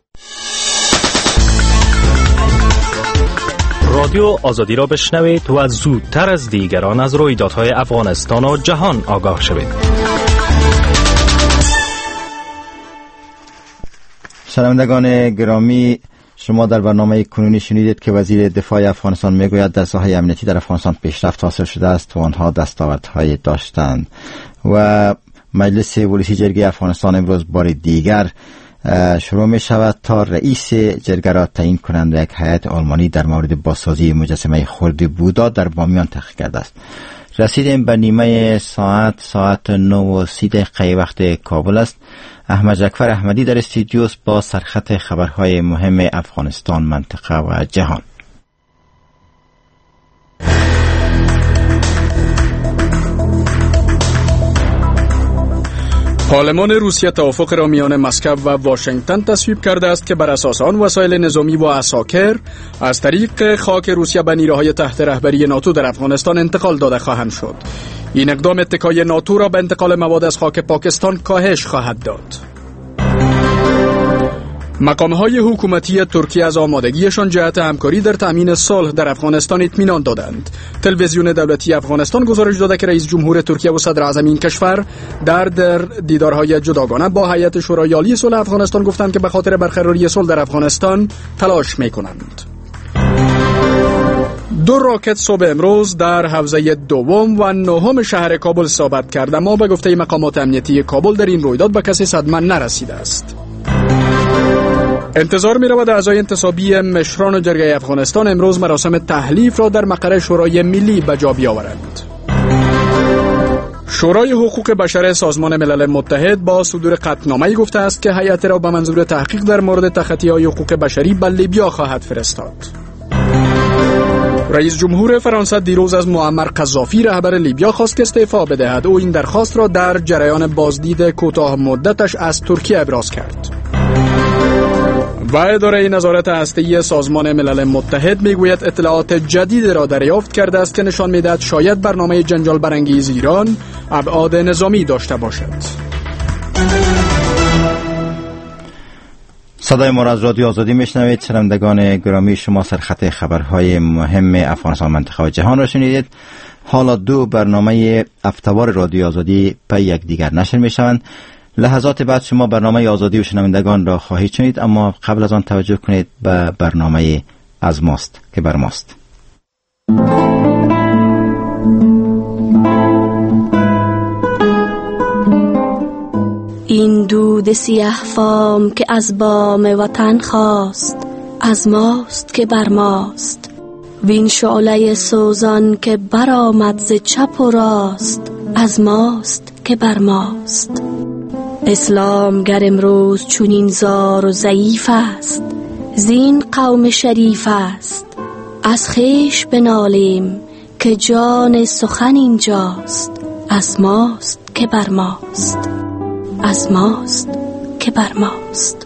رادیو آزادی را بشنوید و زودتر از دیگران از رویدادهای افغانستان و جهان آگاه شوید. شنوندگان گرامی، شما در برنامه کنونی شنیدید که وزیر دفاع افغانستان میگوید در ساحه امنیتی در افغانستان پیشرفت حاصل شده است و آنها دستاوردهای داشتند. و مجلس ولسی جرگه افغانستان امروز بار دیگر شروع می شود تا رئیس جرگه را تعیین کنند و یک هیئت آلمانی در مورد بازسازی مجسمه خرد بودا در بامیان تحقیق کرده است. رسیدیم به نیمه ساعت 9:30 وقت کابل است. احمد جعفر احمدی در استودیوس با سرخط خبرهای مهم افغانستان، منطقه و جهان. پارلمان روسیه توافق را میان مسکو و واشنگتن تصویب کرده است که بر اساس آن وسایل نظامی و عساکر از طریق خاک روسیه به نیروهای تحت رهبری ناتو در افغانستان انتقال داده خواهند شد. این اقدام اتکای ناتو را به انتقال مواد از خاک پاکستان کاهش خواهد داد. مقام‌های حکومتی ترکیه از آمادگیشان جهت همکاری در تأمین صلح در افغانستان اطمینان دادند. تلویزیون دولتی افغانستان گزارش داده که رئیس جمهور ترکیه و صدر اعظم این کشور در دیدارهای جداگانه با هیئت شورای عالی صلح افغانستان گفتند که به خاطر برقراری صلح در افغانستان تلاش می‌کنند. 2 راکت صبح امروز در حوزه دوم و نهم شهر کابل اصابت کرد، اما به گفته مقامات امنیتی کابل در این رویداد به کسی صدمه نرسیده است. انتظار می رود اعضای انتصابی مشران جرگه افغانستان امروز مراسم تحلیف را در مقر شورای ملی به جا بیاورند. شورای حقوق بشر سازمان ملل متحد با صدور قطعنامه‌ای گفته است که هیئت را به منظور تحقیق در مورد تخطی‌های حقوق بشری به لیبیا خواهد فرستاد. رئیس جمهور فرانسه دیروز از معمر قذافی رهبر لیبیا خواست که استعفا بدهد. او این درخواست را در جریان بازدید کوتاه مدتش از ترکیه ابراز کرد. و اداره نظارت هسته‌ای سازمان ملل متحد میگوید اطلاعات جدید را دریافت کرده است که نشان میدهد شاید برنامه جنجال برانگیز ایران ابعاد نظامی داشته باشد. صدای ما را از رادیو آزادی میشنوید. شنوندگان گرامی، شما سرخط خبرهای مهم افغانستان، منطقه و جهان را شنیدید. حالا 2 برنامه هفته‌وار رادیو آزادی پی یکدیگر نشر میشوند. لحظات بعد شما برنامه آزادی و شنوندگان را خواهید شنید، اما قبل از آن توجه کنید به برنامه از ماست که بر ماست. این دود سیاه فام که از بام وطن خواست، از ماست که بر ماست. وین شعله سوزان که برآمد ز چپ و راست، از ماست که بر ماست. اسلام گر امروز چونین زار و ضعیف است، زین قوم شریف است. از خویش بنالیم که جان سخن اینجاست، از ماست که بر ماست، از ماست که بر ماست.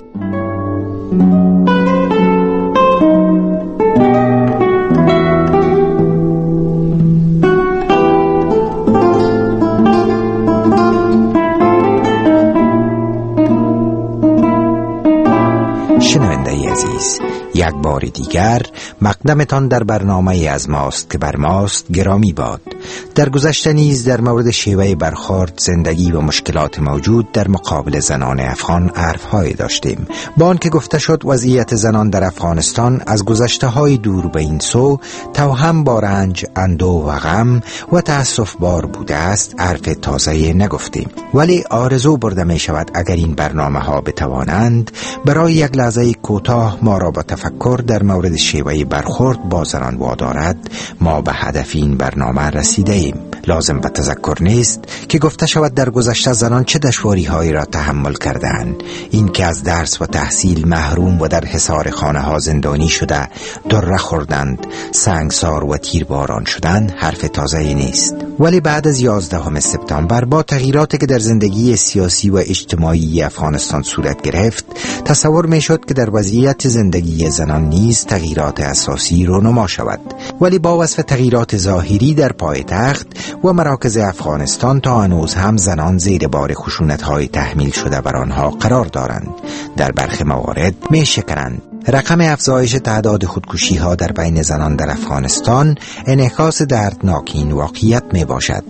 شنونده عزیز، یک بار دیگر مقدمتان در برنامه از ماست که بر ماست گرامی باد. در گذشته نیز در مورد شیوه برخورد، زندگی و مشکلات موجود در مقابل زنان افغان حرف‌های داشتیم. با آنکه گفته شد وضعیت زنان در افغانستان از گذشته‌های دور به این سو توهم با رنج، اندوه و غم و تأسف بار بوده است، حرف تازه نگفتیم. ولی آرزو برده می شود اگر این برنامه‌ها بتوانند برای یک لحظه کوتاه ما را با تفکر در مورد شیوه برخورد با زنان وادارد، ما به هدف این برنامه رسیده ایم. لازم به تذکر نیست که گفته شود در گذشته زنان چه دشواری‌هایی را تحمل کردند. این که از درس و تحصیل محروم و در حصار خانه‌ها زندانی شده، دره خوردند، سنگسار و تیرباران شدند، حرف تازه نیست. ولی بعد از 11 سپتامبر با تغییراتی که در زندگی سیاسی و اجتماعی افغانستان صورت گرفت، تصور می‌شد که در وضعیت زندگی زنان نیز تغییرات اساسی رونما شود. ولی با وصف تغییرات ظاهری در پایتخت و مراکز افغانستان تا هنوز هم زنان زیر بار خشونت‌های تحمیل شده بر آنها قرار دارند. در برخی موارد می‌شکنند. رقم افزایش تعداد خودکشی‌ها در بین زنان در افغانستان انعکاس دردناک این واقعیت می باشد.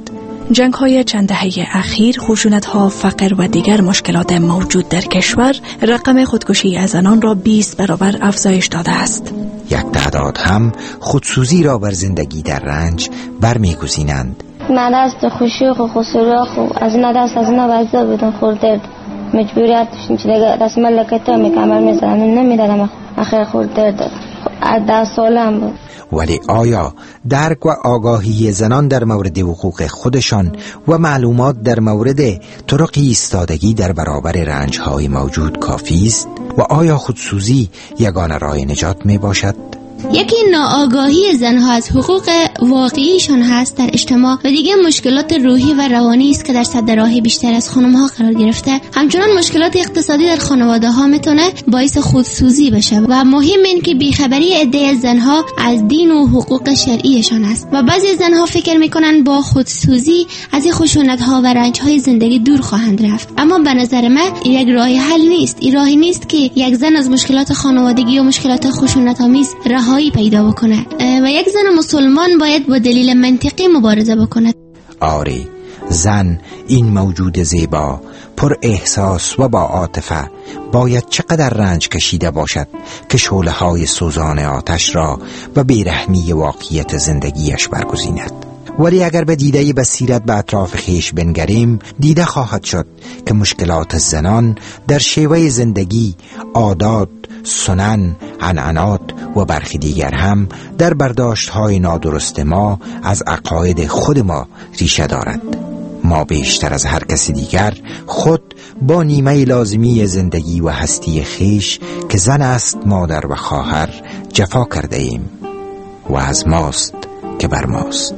جنگ‌های چند دهه اخیر، خشونت‌ها، فقر و دیگر مشکلات موجود در کشور رقم خودکشی از زنان را 20 برابر افزایش داده است. یک تعداد هم خودسوزی را بر زندگی در رنج برمی‌گزینند. من دست خوشی و خسرو از این دست از این وضع بودم خورده مجبوریت داشتیم چه دیگه دست ملکت می کمر می‌زدم نمیدادم آخر خورده داد 10 سالم بود. ولی آیا درک و آگاهی زنان در مورد حقوق خودشان و معلومات در مورد طرق ایستادگی در برابر رنج‌های موجود کافی است؟ و آیا خودسوزی یگانه راه نجات می باشد؟ یکی ناآگاهی زنها از حقوق واقعیشان هست در اجتماع و دیگه مشکلات روحی و روانی است که در صدر راه بیشتر از خانم‌ها قرار گرفته. همچنان مشکلات اقتصادی در خانواده‌ها میتونه باعث خودسوزی بشه و مهم این که بیخبری عده زنها از دین و حقوق شرعیشان است و بعضی زنها فکر میکنن با خودسوزی از این خشونت‌ها و رنج‌های زندگی دور خواهند رفت، اما به نظر من این یک راه حل نیست. این راهی نیست که یک زن از مشکلات خانوادگی و مشکلات خشونت‌آمیز رهایی پیدا بکنه و یک زن مسلمان باید با دلیل منطقی مبارزه بکنه. آری، زن این موجود زیبا، پر احساس و با عاطفه باید چقدر رنج کشیده باشد که شعله‌های سوزان آتش را و بیرحمی واقعیت زندگیش برگزیند. ولی اگر به دیده بصیرت به اطراف خیش بنگریم، دیده خواهد شد که مشکلات زنان در شیوه زندگی، عادات، سنن، عنعنات و برخی دیگر هم در برداشت‌های نادرست ما از عقاید خود ما ریشه دارد. ما بیشتر از هر کسی دیگر خود با نیمه لازمی زندگی و هستی خیش که زن است مادر و خواهر جفا کرده ایم و از ماست که بر ماست.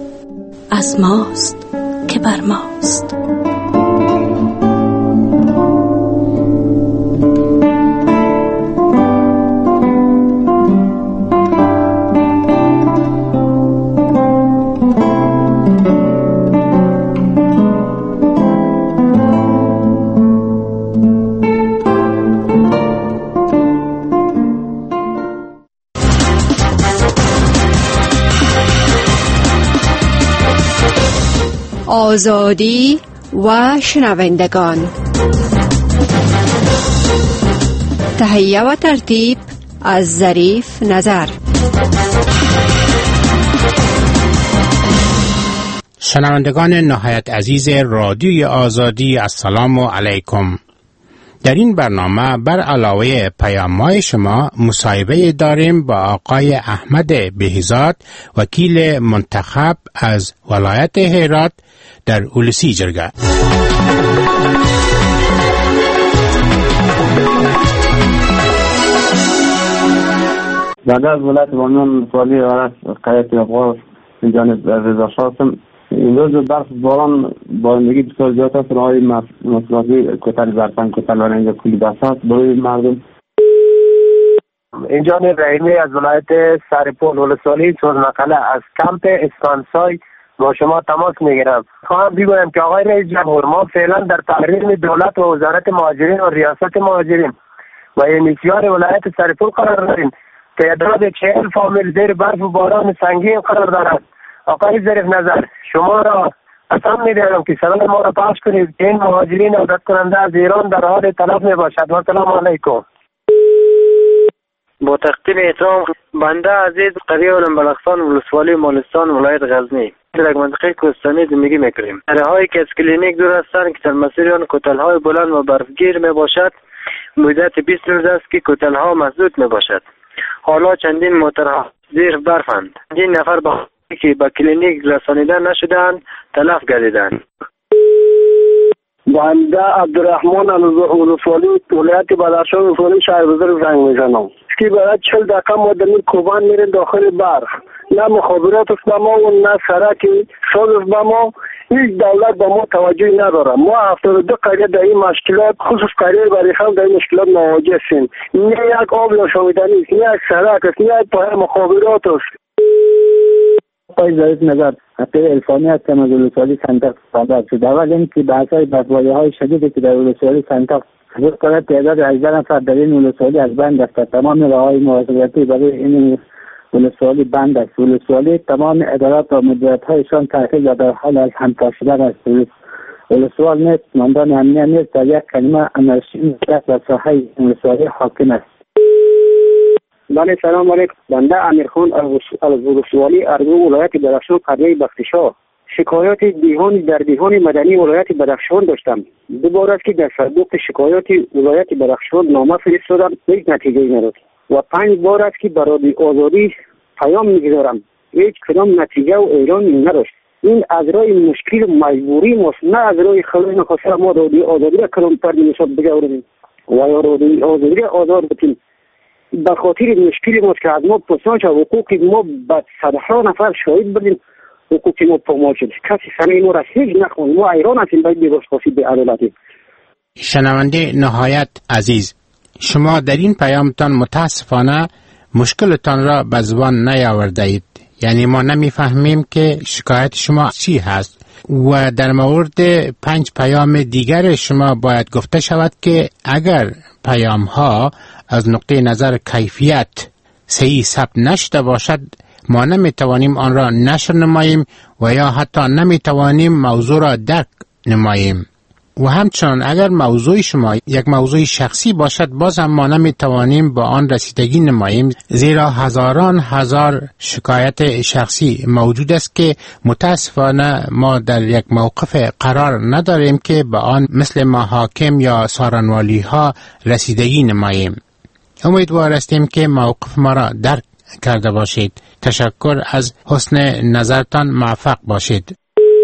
از ماست که بر ماست. آزادی و شنوندگان، تهیه و ترتیب از ظریف نظر. شنوندگان نهایت عزیز رادیوی آزادی، السلام علیکم. در این برنامه بر علاوه پیام‌های شما مصاحبه داریم با آقای احمد بهزاد، وکیل منتخب از ولایت هرات در اولسی جرگه. بعد از ولایت بامیان سالی آرش قیت افغان جانب رضا شاستم. امروز برف باران بارندگی بسیار زیاد است. راهی مصرفی کتل برفن کتل و اینجا کلی بس است برای مردم. اینجا رحیمی از ولایت سرپل ولسوالی سوز مقاله از کمپ اسپانسای با شما تماس میگیرم. خواهم بگویم که آقای رئیس جمهور، ما فعلا در تحریم دولت و وزارت مهاجرین و ریاست مهاجرین و امسیار ولایت سرپل قرار داریم. تعداد 40 فامیل زیر برف و باران سنگین قرار دارد. آقای ظریف نظر، شما را قسم می‌دهم که صدای ما را پخش کنید که این مهاجرین عودت کننده از ایران در حال تلف میباشد. و سلام علیکم. با تقدیم احترام، بنده عزیز قریه علمبلخستان ولسوالی مالستان ولایت غزنی در یک منطقه کوهستانی زندگی میکنیم. درهایی که از کلینیک دور هستند که در مسیر آن کتل‌های بلند و برفگیر میباشد. مدت 20 روز است که کتل‌ها مسدود میباشد. حالا چندین موترها زیر برفند. چندین نفر که با کلینیک رسانیده نشدند تلف گردیدند. بنده عبدالرحمن الولسوالی ولایت بدخشان ولسوالی شهر بزرگ زنگ میزنم که برای 40 دقیقه ما در کوبان میریم داخل برف. نه مخابرات است به ما و نه سرکی ساز است به ما. هیچ دولت به ما توجهی نداره. ما 72 قریه در این مشکلات، خصوص قریه بریخم در این مشکلات مواجه هستیم. نه یک آب نشامیدنی است، نه یک سرک است، نه یک پای مخابرات است. آقای ظریف نظر، حقیقی الفانی هستم از ولسوالی سنتق صحبت شد. اول این که بحث‌های برفباری‌های شدیدی که در ولسوالی سنتق وجود دارد، تعداد 18 نفر در این ولسوالی از بین رفته. تمام راه‌های مواصلاتی برای این ولسوالی بند است. ولسوالی تمام ادارات و مدیریت هایشان تعطیل و در حال از همکار شدن است. ولسوال نیست، مندان امنیت نیست، در یک کلمه انارشی و ساحه ولسوالی حاکم است. بله سلام علیکم. بنده امیرخان از ولسوالی ارزو ولایت بدخشان قریه بختشاه شکایات در دیوان مدنی ولایت بدخشان داشتم. 2 بار است که در صندوق شکایات ولایت بدخشان نامه فرستادم، هیچ نتیجه نداد و 5 بار است که برای آزادی پیام میگذارم، هیچ کدام نتیجه و اعلان نداشت. این از رای مشکل مجبوری ماست، نه از رای خلای نخواسته ما رادیو آزادی را کلام پر میشد بگوردیم و یا رادیو آزادی را آزاد بکنیم. به خاطر مشکل ماست که از ما پرسان شد، حقوق ما به صدها نفر شاهد بدیم، حقوق ما پامال شد، کسی سنه ما را هیچ نخوند. ما ایران هستیم، باید بباشخواسی به عدالتی. شنونده نهایت عزیز، شما در این پیامتان متاسفانه مشکلتان را به زبان نیاورده اید. یعنی ما نمیفهمیم که شکایت شما چی هست و در مورد 5 پیام دیگر شما باید گفته شود که اگر پیام ها از نقطه نظر کیفیت صحیح ثبت نشده باشد ما نمیتوانیم آن را نشر نماییم و یا حتی نمیتوانیم موضوع را درک نماییم. و همچنان اگر موضوع شما یک موضوع شخصی باشد باز هم ما نمیتوانیم با آن رسیدگی نماییم، زیرا هزاران هزار شکایت شخصی موجود است که متاسفانه ما در یک موقف قرار نداریم که با آن مثل محاکم یا سارنوالی ها رسیدگی نماییم. امیدوار هستیم که موقف ما را درک کرده باشید. تشکر از حسن نظرتان، موفق باشید.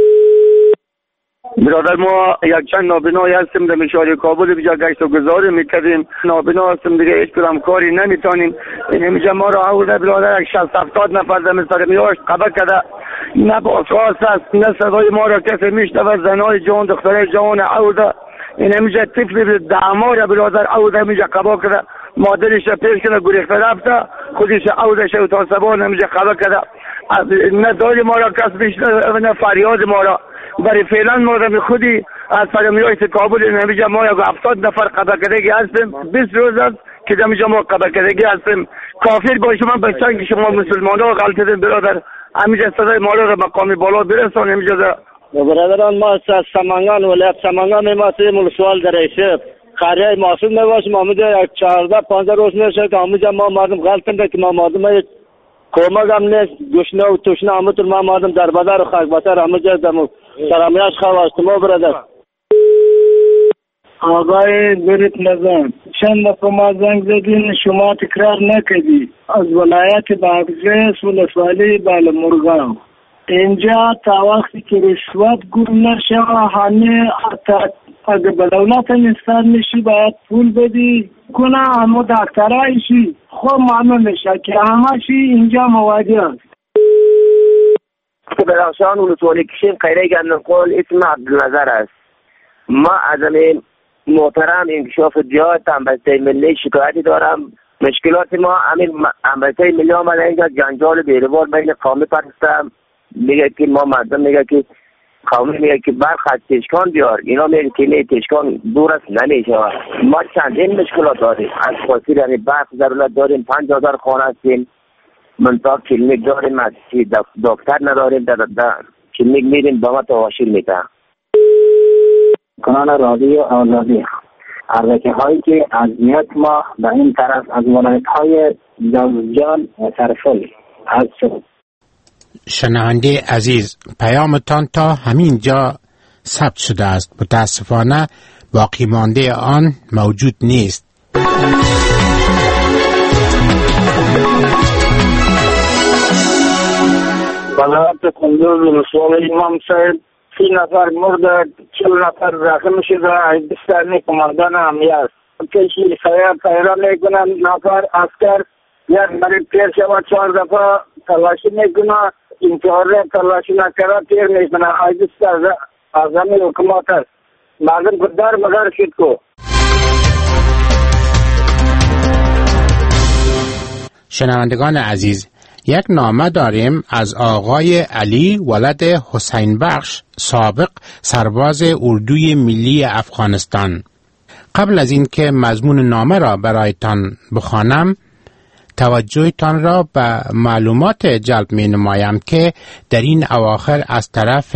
برادر ما یک چند نابینایی هستیم در مشاری کابل بجا گشت و گذاری میکردیم، نابینا هستیم دیگه هیچ کدام کاری نمیتونیم. اینجا ما را اول برادر 60-70 نفر در مصر میاشت قبل کرده، نه بازخواست است نه صدای ما را کسی میشنوه. زنای جوان دخترای جوان عوده این همیشه طفل دعمار برادر عوده همیشه قبا کرده، مادرش پیش کنه گریخته رفته، خودش عوده شد تا سبان همیشه قبا کرده. نه داری ما را کس میشنوه نه فریاد ما را. برای فعلا ما را خودی از فرمیایت کابل همیشه ما یک 70 نفر قبا کردگی هستیم. 20 روز است که همیشه ما قبا کردگی هستیم. کافر با شما بچن که شما مسلمان ها غلط دین برادر، همیشه صدای ما را مقام بالا برسان. همیشه برادران ما از سمنگان ولایت سمنگان میماسیم ولسوال در ایشب قریه معصوم میباشیم. آمده 14-15 روز میشه که آمده ما مردم غلط کنده که ما مردم کمک هم نیست، گشنه و توشنه همونطور ما مردم در بدر و خاکبتر آمده در سرامیاش خواست ما برادر. آقای برید نظام چند دفعه ما زنگ زدین شما تکرار نکردی. از ولایت بغزیس ولسوالی بالامرغاب اینجا تا وقتی که رشوت گم نشه همه اگه به دولت انستاد میشی باید پول بدی کنه همه دکترایشی خب معلوم میشه که همه چی اینجا موادی هست. بدخشان ولسوالی کشیم قیره گندمقل اسم عبدالنظر است. ما از این محترم انکشاف جهات انبسته ملی شکایتی دارم. مشکلات ما همین انبسته ملی آمده اینجا جنجال بیروار بین قومی پرستم. میگه که ما مردم میگه که قومی میگه که برخ از تشکان بیار، اینا میگه که نه تشکان دور است نمیشه. ما چندین مشکلات داریم، از خاطر یعنی برخ ضرورت داریم، 50,000 خانه هستیم، منطقه کلینیک داریم، دکتر نداریم، در کلینیک میریم با ما تواشیر میتن. کنان رادیو آزادی ارزکی هایی که از نیت ما به این طرف از ولایت های جوزجان و سرفل از شد. شنونده عزیز، پیامتان تا همین جا ثبت شده است. متاسفانه باقی مانده آن موجود نیست. ولایت کندوز ولسوالی امام صاحب 30 نفر مرده، 40 نفر زخم شده. از بسترنی کماندان امنیت کشی خیار پیران میکنن، نفر اسکر یک مریض پیر شود 4 دفعه تلاشی میکنه، انتحار تلاشی نکرده پیر میکنه. از بستر اعظم حکومت است، مردم قدر مگر شد کو. شنوندگان عزیز، یک نامه داریم از آقای علی ولد حسین بخش، سابق سرباز اردوی ملی افغانستان. قبل از اینکه مضمون نامه را برایتان بخوانم توجهتان را به معلومات جلب می نمایم که در این اواخر از طرف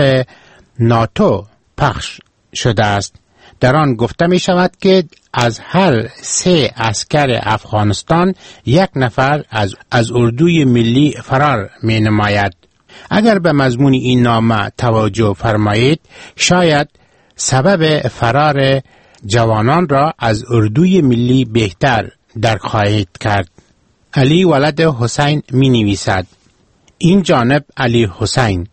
ناتو پخش شده است. در آن گفته می شود که از هر 3 عسکر افغانستان 1 نفر از اردوی ملی فرار می نماید. اگر به مضمون این نامه توجه فرمایید، شاید سبب فرار جوانان را از اردوی ملی بهتر درک خواهید کرد. علی ولد حسین می نویسد: این جانب علی حسین،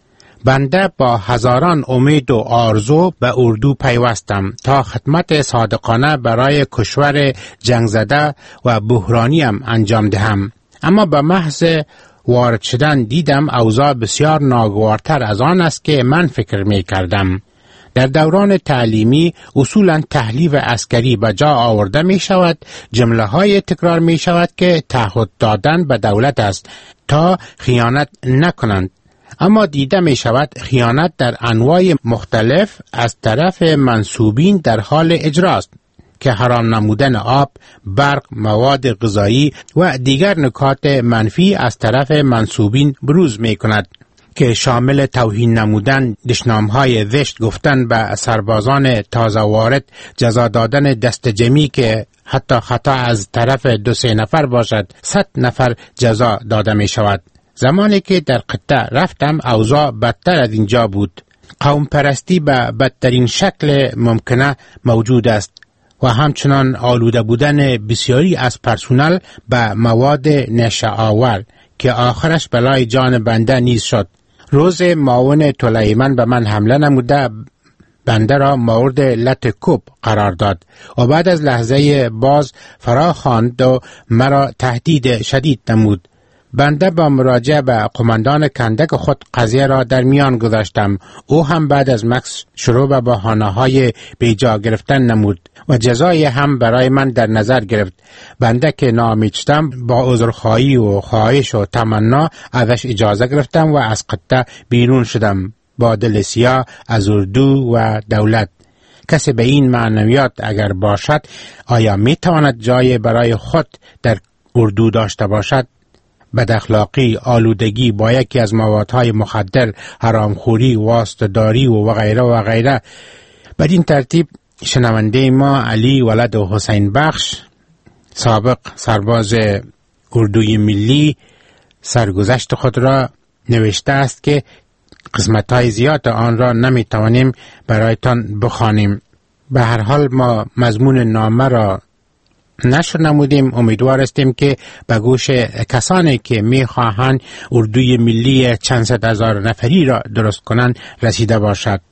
بنده با هزاران امید و آرزو به اردو پیوستم تا خدمت صادقانه برای کشور جنگ زده و بحرانیم انجام دهم، اما به محض وارد شدن دیدم اوضاع بسیار ناگوارتر از آن است که من فکر می کردم. در دوران تعلیمی اصولا تحلیف عسکری به جا آورده می شود، جمله های تکرار می شود که تعهد دادن به دولت است تا خیانت نکنند، اما دیده می شود خیانت در انواع مختلف از طرف منسوبین در حال اجراست که حرام نمودن آب، برق، مواد غذایی و دیگر نکات منفی از طرف منسوبین بروز می کند که شامل توهین نمودن، دشنامهای زشت گفتن به سربازان تازه وارد، جزا دادن دست جمعی که حتی خطا از طرف 2-3 نفر باشد 100 نفر جزا داده می شود. زمانی که در قطعه رفتم اوضاع بدتر از اینجا بود. قوم پرستی به بدترین شکل ممکنه موجود است و همچنان آلوده بودن بسیاری از پرسونل به مواد نشه‌آور که آخرش بلای جان بنده نیز شد. روز معاون طلیمن به من حمله نموده بنده را مورد لطکوب قرار داد و بعد از لحظه باز فرا خواند و مرا تهدید شدید نمود. بنده با مراجعه به قماندان کندک خود قضیه را در میان گذاشتم. او هم بعد از مکث شروع به بهانه‌های بیجا گرفتن نمود و جزای هم برای من در نظر گرفت. بنده که ناامید شدم با عذرخواهی و خواهش و تمنا ازش اجازه گرفتم و از قطعه بیرون شدم با دل سیاه از اردو و دولت. کسی به این معنویات اگر باشد، آیا می تواند جای برای خود در اردو داشته باشد؟ بداخلاقی، آلودگی با یکی از موادهای مخدر، حرامخوری، واسطه‌داری و غیره و غیره. بدین ترتیب شنونده ما علی ولد حسین بخش، سابق سرباز اردوی ملی، سرگذشت خود را نوشته است که قسمت‌های زیاد آن را نمی‌توانیم برایتان بخوانیم. به هر حال ما مضمون نامه را نشر نمودیم. امیدوار هستیم که به گوش کسانی که می‌خواهند اردوی ملی چند صد هزار نفری را درست کنند رسیده باشد.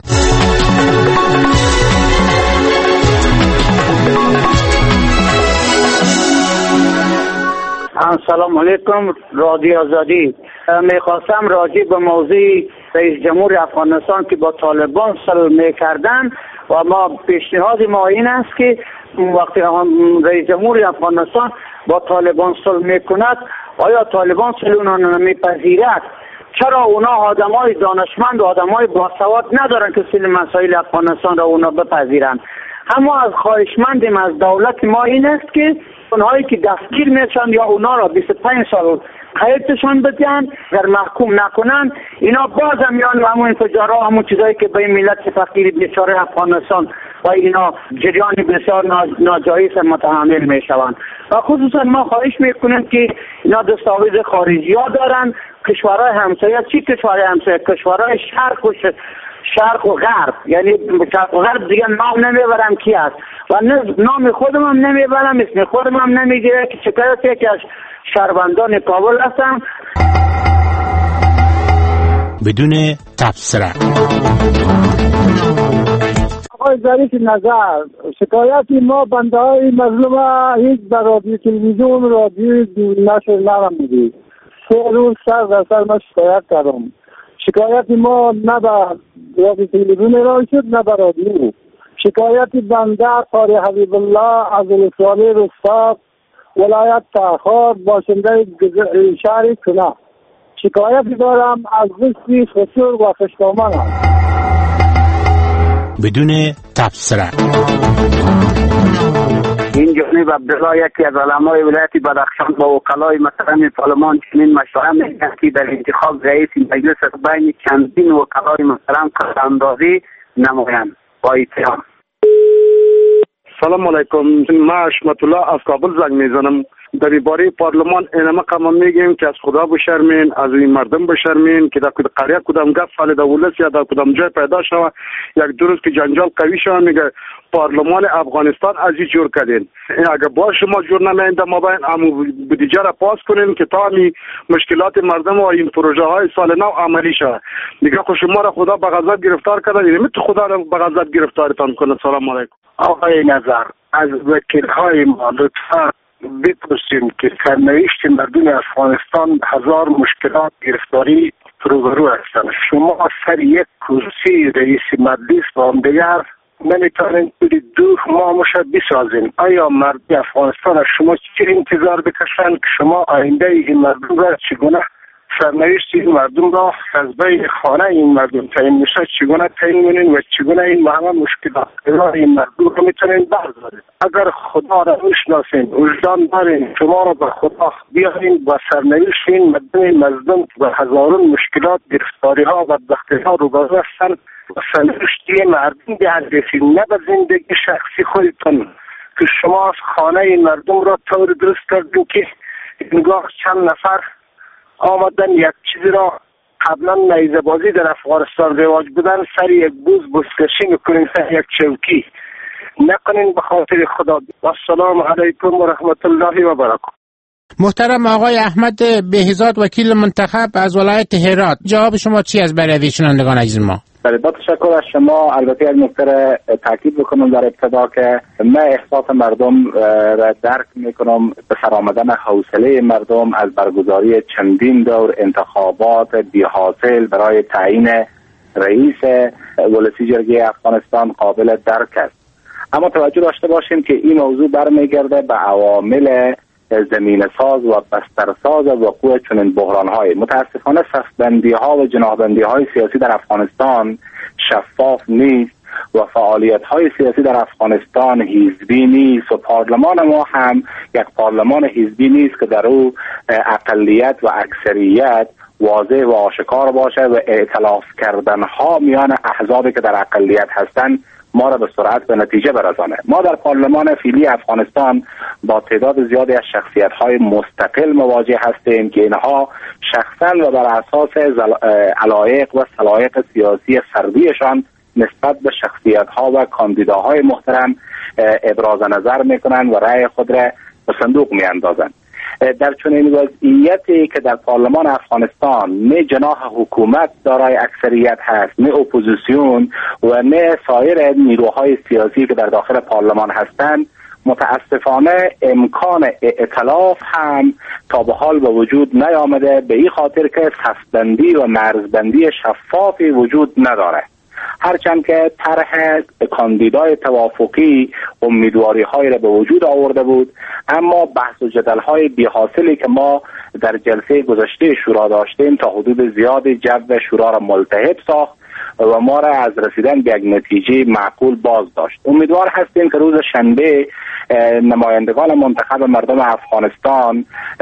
سلام علیکم رادیو آزادی. میخواستم راجع به موضوع رئیس جمهور افغانستان که با طالبان صلح میکردن و ما پیشنهاد ما این است که وقتی رئیس جمهور افغانستان با طالبان صلح میکند، آیا طالبان صلح اونا نمیپذیرد؟ چرا اونا آدمای دانشمند و آدمای باسواد ندارن که صلح مسائل افغانستان را اونا بپذیرن؟ اما از خواهشمندیم از دولت ما این است که اونهایی که دستگیر میشن یا اونا را 25 سال قیدشان بدن، اگر محکوم نکنن، اینا باز هم میان و همون انفجارها، همون چیزایی که به ملت فقیر بیچاره افغانستان و اینا جریان بسیار ناجایز متحمل میشوند. و خصوصا ما خواهش میکنیم که اینا دستاویز خارجی ها دارن. کشورهای همسایه، چی کشورهای همسایه؟ کشورهای شرق و غرب، یعنی شرق و غرب دیگه نام نمیبرم کی است و نام خودم هم نمیبرم، اسم خودم هم نمیگیره که چکرتی که از شهروندان کابل هستم. بدون تبصره. آقای ظریف نظر، شکایتی ما بنده های مظلوم هیچ به رادیو تلویزیون رادیو نشر نرمودید. 3 روز سر ما شکایت کردم. شکایتی ما نه به رادیو تلویزیون ارائه شد نه به رادیو. شکایتی بنده طارق حبیب الله از ولسوالی رستاق ولایت تخار باشنده شهر کنه. شکایتی دارم از قصی خسور و خشکامان هم. بدون تبصره. این جانب عبدالله یکی از علمای ولایت بدخشان با وکلای محترم پارلمان چنین مشوره می‌دهد که در انتخاب رئیس مجلس بین چندین وکلای محترم قدراندازی نمایند. با احترام. سلام علیکم. من حشمت الله از کابل زنگ میزنم. در باره پارلمان اینما قمم میگیم که از خدا بشرمین، از این مردم بشرمین که در قریه کدام گپ فعال دولت یا در کدام جای پیدا شوه یک دو روز که جنجال قوی شوه میگه پارلمان افغانستان از این جور کردین. اگر با شما جور نمیاینده ما باید امو بودجه را پاس کنین که تا می مشکلات مردم و این پروژه های سال نو عملی شوه. میگه خود شما را خدا به غضب گرفتار کرده، یعنی تو خدا را به غضب گرفتارتان کنه. سلام علیکم. آقای نظر از وکیل‌های ما لطفا بپرسیم که سرنوشت مردم افغانستان هزار مشکلات گرفتاری روبرو هستند. شما سر یک کرسی رئیس مجلس و هم دیگر نمیتونین دو ماموشه بسازین. آیا مردم افغانستان از شما چه انتظار بکشن که شما آینده این مردم را چگونه سرنوشت این مردم را حزبه خانه این مردم تعیین میشه چگونه تعیین کنین و چگونه این همه مشکلات این مردم را میتونین بردارید؟ اگر خدا را میشناسین وجدان دارین شما را به خدا بیارین و سرنوشت این مردم به هزارون مشکلات گرفتاری ها و بدبختی ها روبرو هستن و سرنوشت این مردم بیاندیشین، نه به زندگی شخصی خودتون که شما از خانه این مردم را طور درست کردین که انگار چند نفر آمدن یک چیزی را قبلا نیزه بازی در افغانستان رواج بودن سر یک بزکشی میکنین سر یک چوکی نکنین به خاطر خدا. السلام علیکم و رحمت الله و برکاته. محترم آقای احمد بهزاد وکیل منتخب از ولایت هرات، جواب شما چی از برای شنوندگان عزیز ما؟ با تشکر از شما. البته یک نکته تاکید بکنم در ابتدا که من احساس مردم را درک میکنم به سر آمدن حوصله مردم از برگزاری چندین دور انتخابات بی حاصل برای تعیین رئیس ولسی جرگه افغانستان قابل درک است. اما توجه داشته باشیم که این موضوع برمیگرده به عوامل زمین ساز و بسترساز وقوع چنین بحران‌های. متاسفانه صف‌بندی‌ها و جناح‌بندی‌های سیاسی در افغانستان شفاف نیست و فعالیت‌های سیاسی در افغانستان حزبی نیست و پارلمان ما هم یک پارلمان حزبی نیست که در او اقلیت و اکثریت واضح و آشکار باشه و ائتلاف کردن‌ها میان احزابی که در اقلیت هستند ما را به سرعت به نتیجه برسانه. ما در پارلمان فعلی افغانستان با تعداد زیادی از شخصیت‌های مستقل مواجه هستیم که اینها شخصاً و بر اساس علایق و سلایق سیاسی فردیشان نسبت به شخصیت‌ها و کاندیداهای محترم ابراز نظر می‌کنند و رأی خود را به صندوق می‌اندازند. در چنین وضعیتی که در پارلمان افغانستان نه جناح حکومت دارای اکثریت هست، نه اپوزیسیون و نه سایر نیروهای سیاسی که در داخل پارلمان هستند، متاسفانه امکان ائتلاف هم تا به حال به وجود نیامده، به این خاطر که صف‌بندی و مرزبندی شفافی وجود نداره. هرچند که طرح کاندیدای توافقی امیدواری های را به وجود آورده بود، اما بحث و جدل های بی حاصلی که ما در جلسه گذشته شورا داشتیم تا حدود زیادی جو شورا را ملتهب ساخت و ما را از رسیدن به یک نتیجه معقول باز داشت. امیدوار هستیم که روز شنبه نمایندگان منتخب مردم افغانستان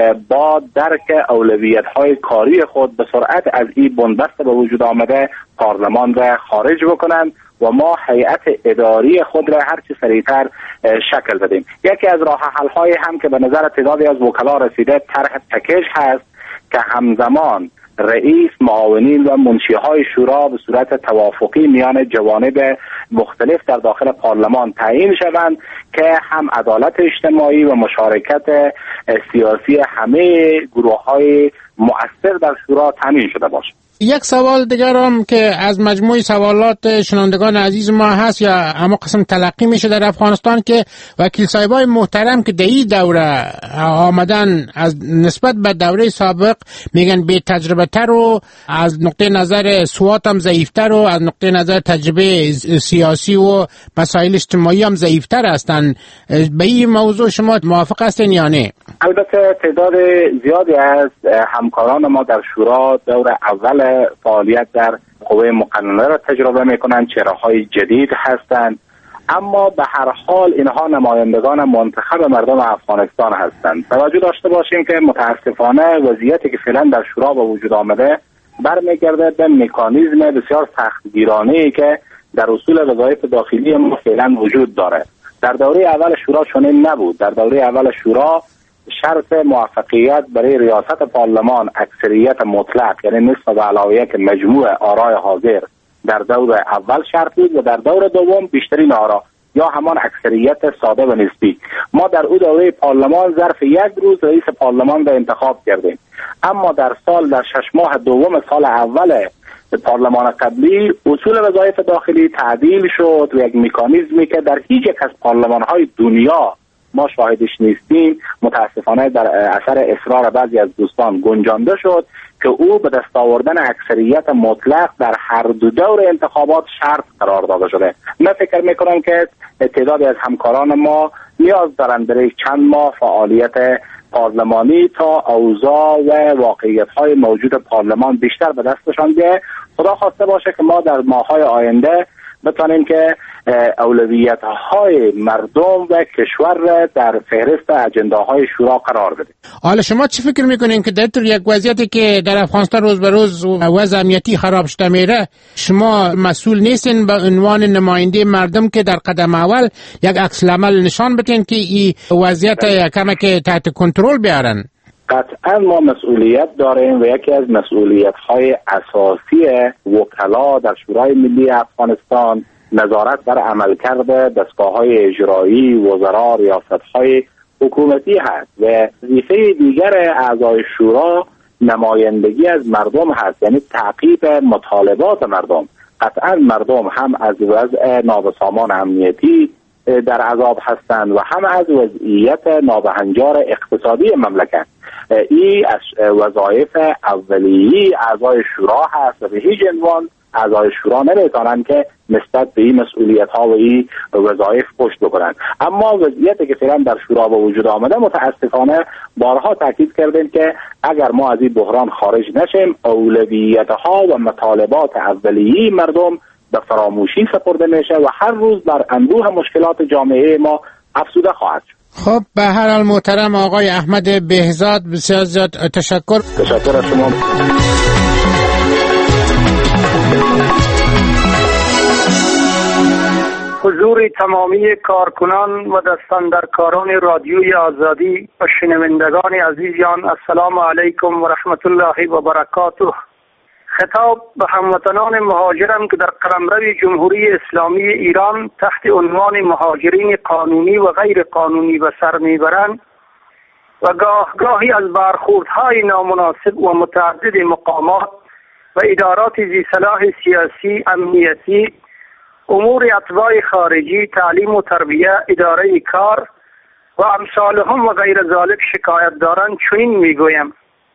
با درک اولویت‌های کاری خود به سرعت از این بنبست به وجود آمده پارلمان را خارج بکنند و ما هیئت اداری خود را هرچه سریعتر شکل بدیم. یکی از راه حل‌های هم که به نظر تعدادی از وکلا رسیده طرح پکیج هست که همزمان رئیس، معاونین و منشیهای شورا به صورت توافقی میان جوانب مختلف در داخل پارلمان تعیین شوند که هم عدالت اجتماعی و مشارکت سیاسی همه گروه‌های مؤثر در شورا تامین شده باشد. یک سوال دیگر هم که از مجموع سوالات شنوندگان عزیز ما هست یا اما قسم تلقی میشه در افغانستان که وکیل صاحبای محترم که در این دوره آمدن از نسبت به دوره سابق میگن بی تجربه تر و از نقطه نظر سوات هم ضعیفتر و از نقطه نظر تجربه سیاسی و مسائل اجتماعی هم ضعیفتر هستن. به این موضوع شما موافق هستین یا نه؟ البته تعداد زیادی از همکاران ما در شورا دور اول فعالیت در قوه مقننه را تجربه میکنند، چهره‌های جدید هستند، اما به هر حال اینها نمایندگان منتخب مردم افغانستان هستند. توجه داشته باشیم که متاسفانه وضعیتی که فعلا در شورا به وجود آمده برمیگرده به مکانیزم بسیار سختگیرانه‌ای که در اصول وظایف داخلی ما فعلا وجود داره. در دوره اول شورا چنین نبود. در دوره اول شورا شرط موفقیت برای ریاست پارلمان اکثریت مطلق، یعنی نصف و علاوه یک مجموع آرای حاضر در دور اول شرط بود و در دور دوم بیشترین آرا یا همان اکثریت ساده و نسبی. ما در اون دوره پارلمان ظرف یک روز رئیس پارلمان را انتخاب کردیم، اما در 6 ماه دوم سال اول پارلمان قبلی اصول وظایف داخلی تعدیل شد و یک مکانیزمی که در هیچ یک از پارلمان‌های دنیا ما شاهدش نیستیم متاسفانه در اثر اصرار بعضی از دوستان گنجانده شد که او به دست آوردن اکثریت مطلق در هر دو دور انتخابات شرط قرار داده شده. من فکر میکنم که تعدادی از همکاران ما نیاز دارند برای چند ماه فعالیت پارلمانی تا اوضاع و واقعیت‌های موجود پارلمان بیشتر به دستشان بیاید. خدا خواسته باشه که ما در ماه‌های آینده بتونیم که اولویت‌های مردم و کشور در فهرست اجنداهای شورا قرار بدیم. حالا شما چی فکر میکنین که در یک وضعیتی که در افغانستان روز به روز وضع امنیتی خراب شده میره، شما مسئول نیستین به عنوان نماینده مردم که در قدم اول یک عکس العمل نشان بدین که این وضعیت کمک تحت کنترل بیارن؟ قطعا ما مسئولیت داریم و یکی از مسئولیت‌های اساسی وکلا در شورای ملی افغانستان نظارت بر عملکرد دستگاه‌های اجرایی، وزرا، ریاست‌های حکومتی هست و وظیفه دیگر اعضای شورا نمایندگی از مردم هست، یعنی تعقیب مطالبات مردم. قطعا مردم هم از وضع نابسامان امنیتی در عذاب هستند و هم از وضعیت نابهنجار اقتصادی مملکت. این از وظایف اولیه‌ای اعضای شورا هست و به هیچ عنوان اعضای شورا نمیتونن که نسبت به این مسئولیت‌ها و این وظایف پشت بکنن. اما وضعیتی که فعلا در شورا به وجود آمده متاسفانه بارها تاکید کردیم که اگر ما از این بحران خارج نشیم اولویت‌ها و مطالبات اولیه‌ای مردم به فراموشی سپرده میشه و هر روز بر انبوه مشکلات جامعه ما افزوده خواهد شد. خب به هر حال محترم آقای احمد بهزاد بسیار زیاد تشکر. تشکر از شما. حضور تمامی کارکنان و دستاندرکاران رادیوی آزادی و شنوندگان عزیزان، السلام علیکم و رحمت الله و برکاته. خطاب به هموطنان مهاجرم که در قلمرو جمهوری اسلامی ایران تحت عنوان مهاجرین قانونی و غیر قانونی به سر میبرند و گاهی از برخوردهای نامناسب و متعدد مقامات و ادارات ذی صلاح سیاسی، امنیتی، امور اتباع خارجی، تعلیم و تربیه، اداره کار و امثالهم و غیر ذالک شکایت دارند، چنین میگویم: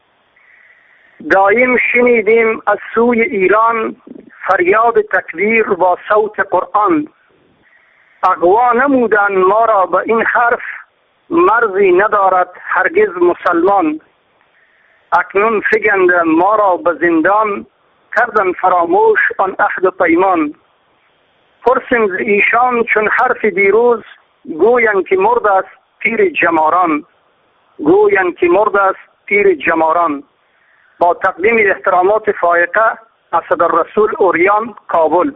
دایم شنیدیم از سوی ایران فریاد تکبیر با صوت قرآن. اغوا نمودن ما را به این حرف، مرزی ندارد هرگز مسلمان. اکنون فگند ما را به زندان، کردن فراموش آن عهد و پیمان. پرسیم ز ایشان چون حرف دیروز، گویند که مرد است پیر جماران. گویند که مرد است پیر جماران. با تقدیم احترامات فائقه، اسدالرسول اوریان، کابل.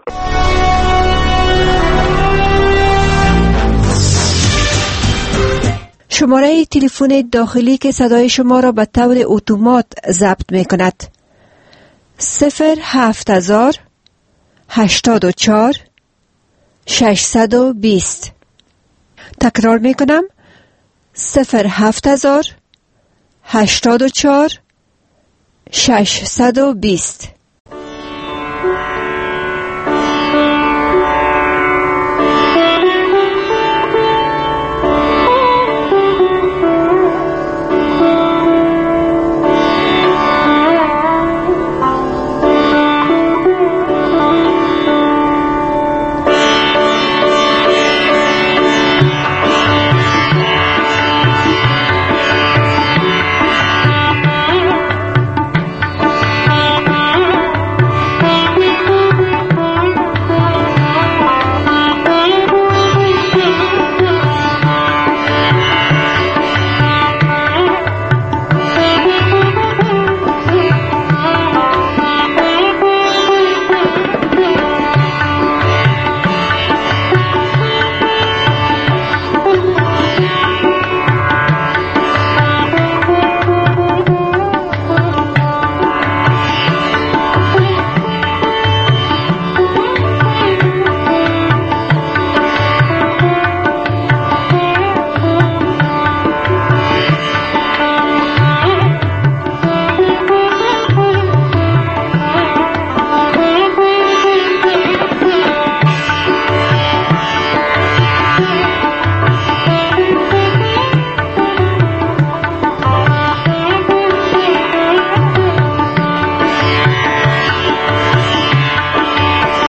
شماره تلفن داخلی که صدای شما را به طور اتومات ضبط می کند 07000 84 620. تکرار می کنم 07000 84 620.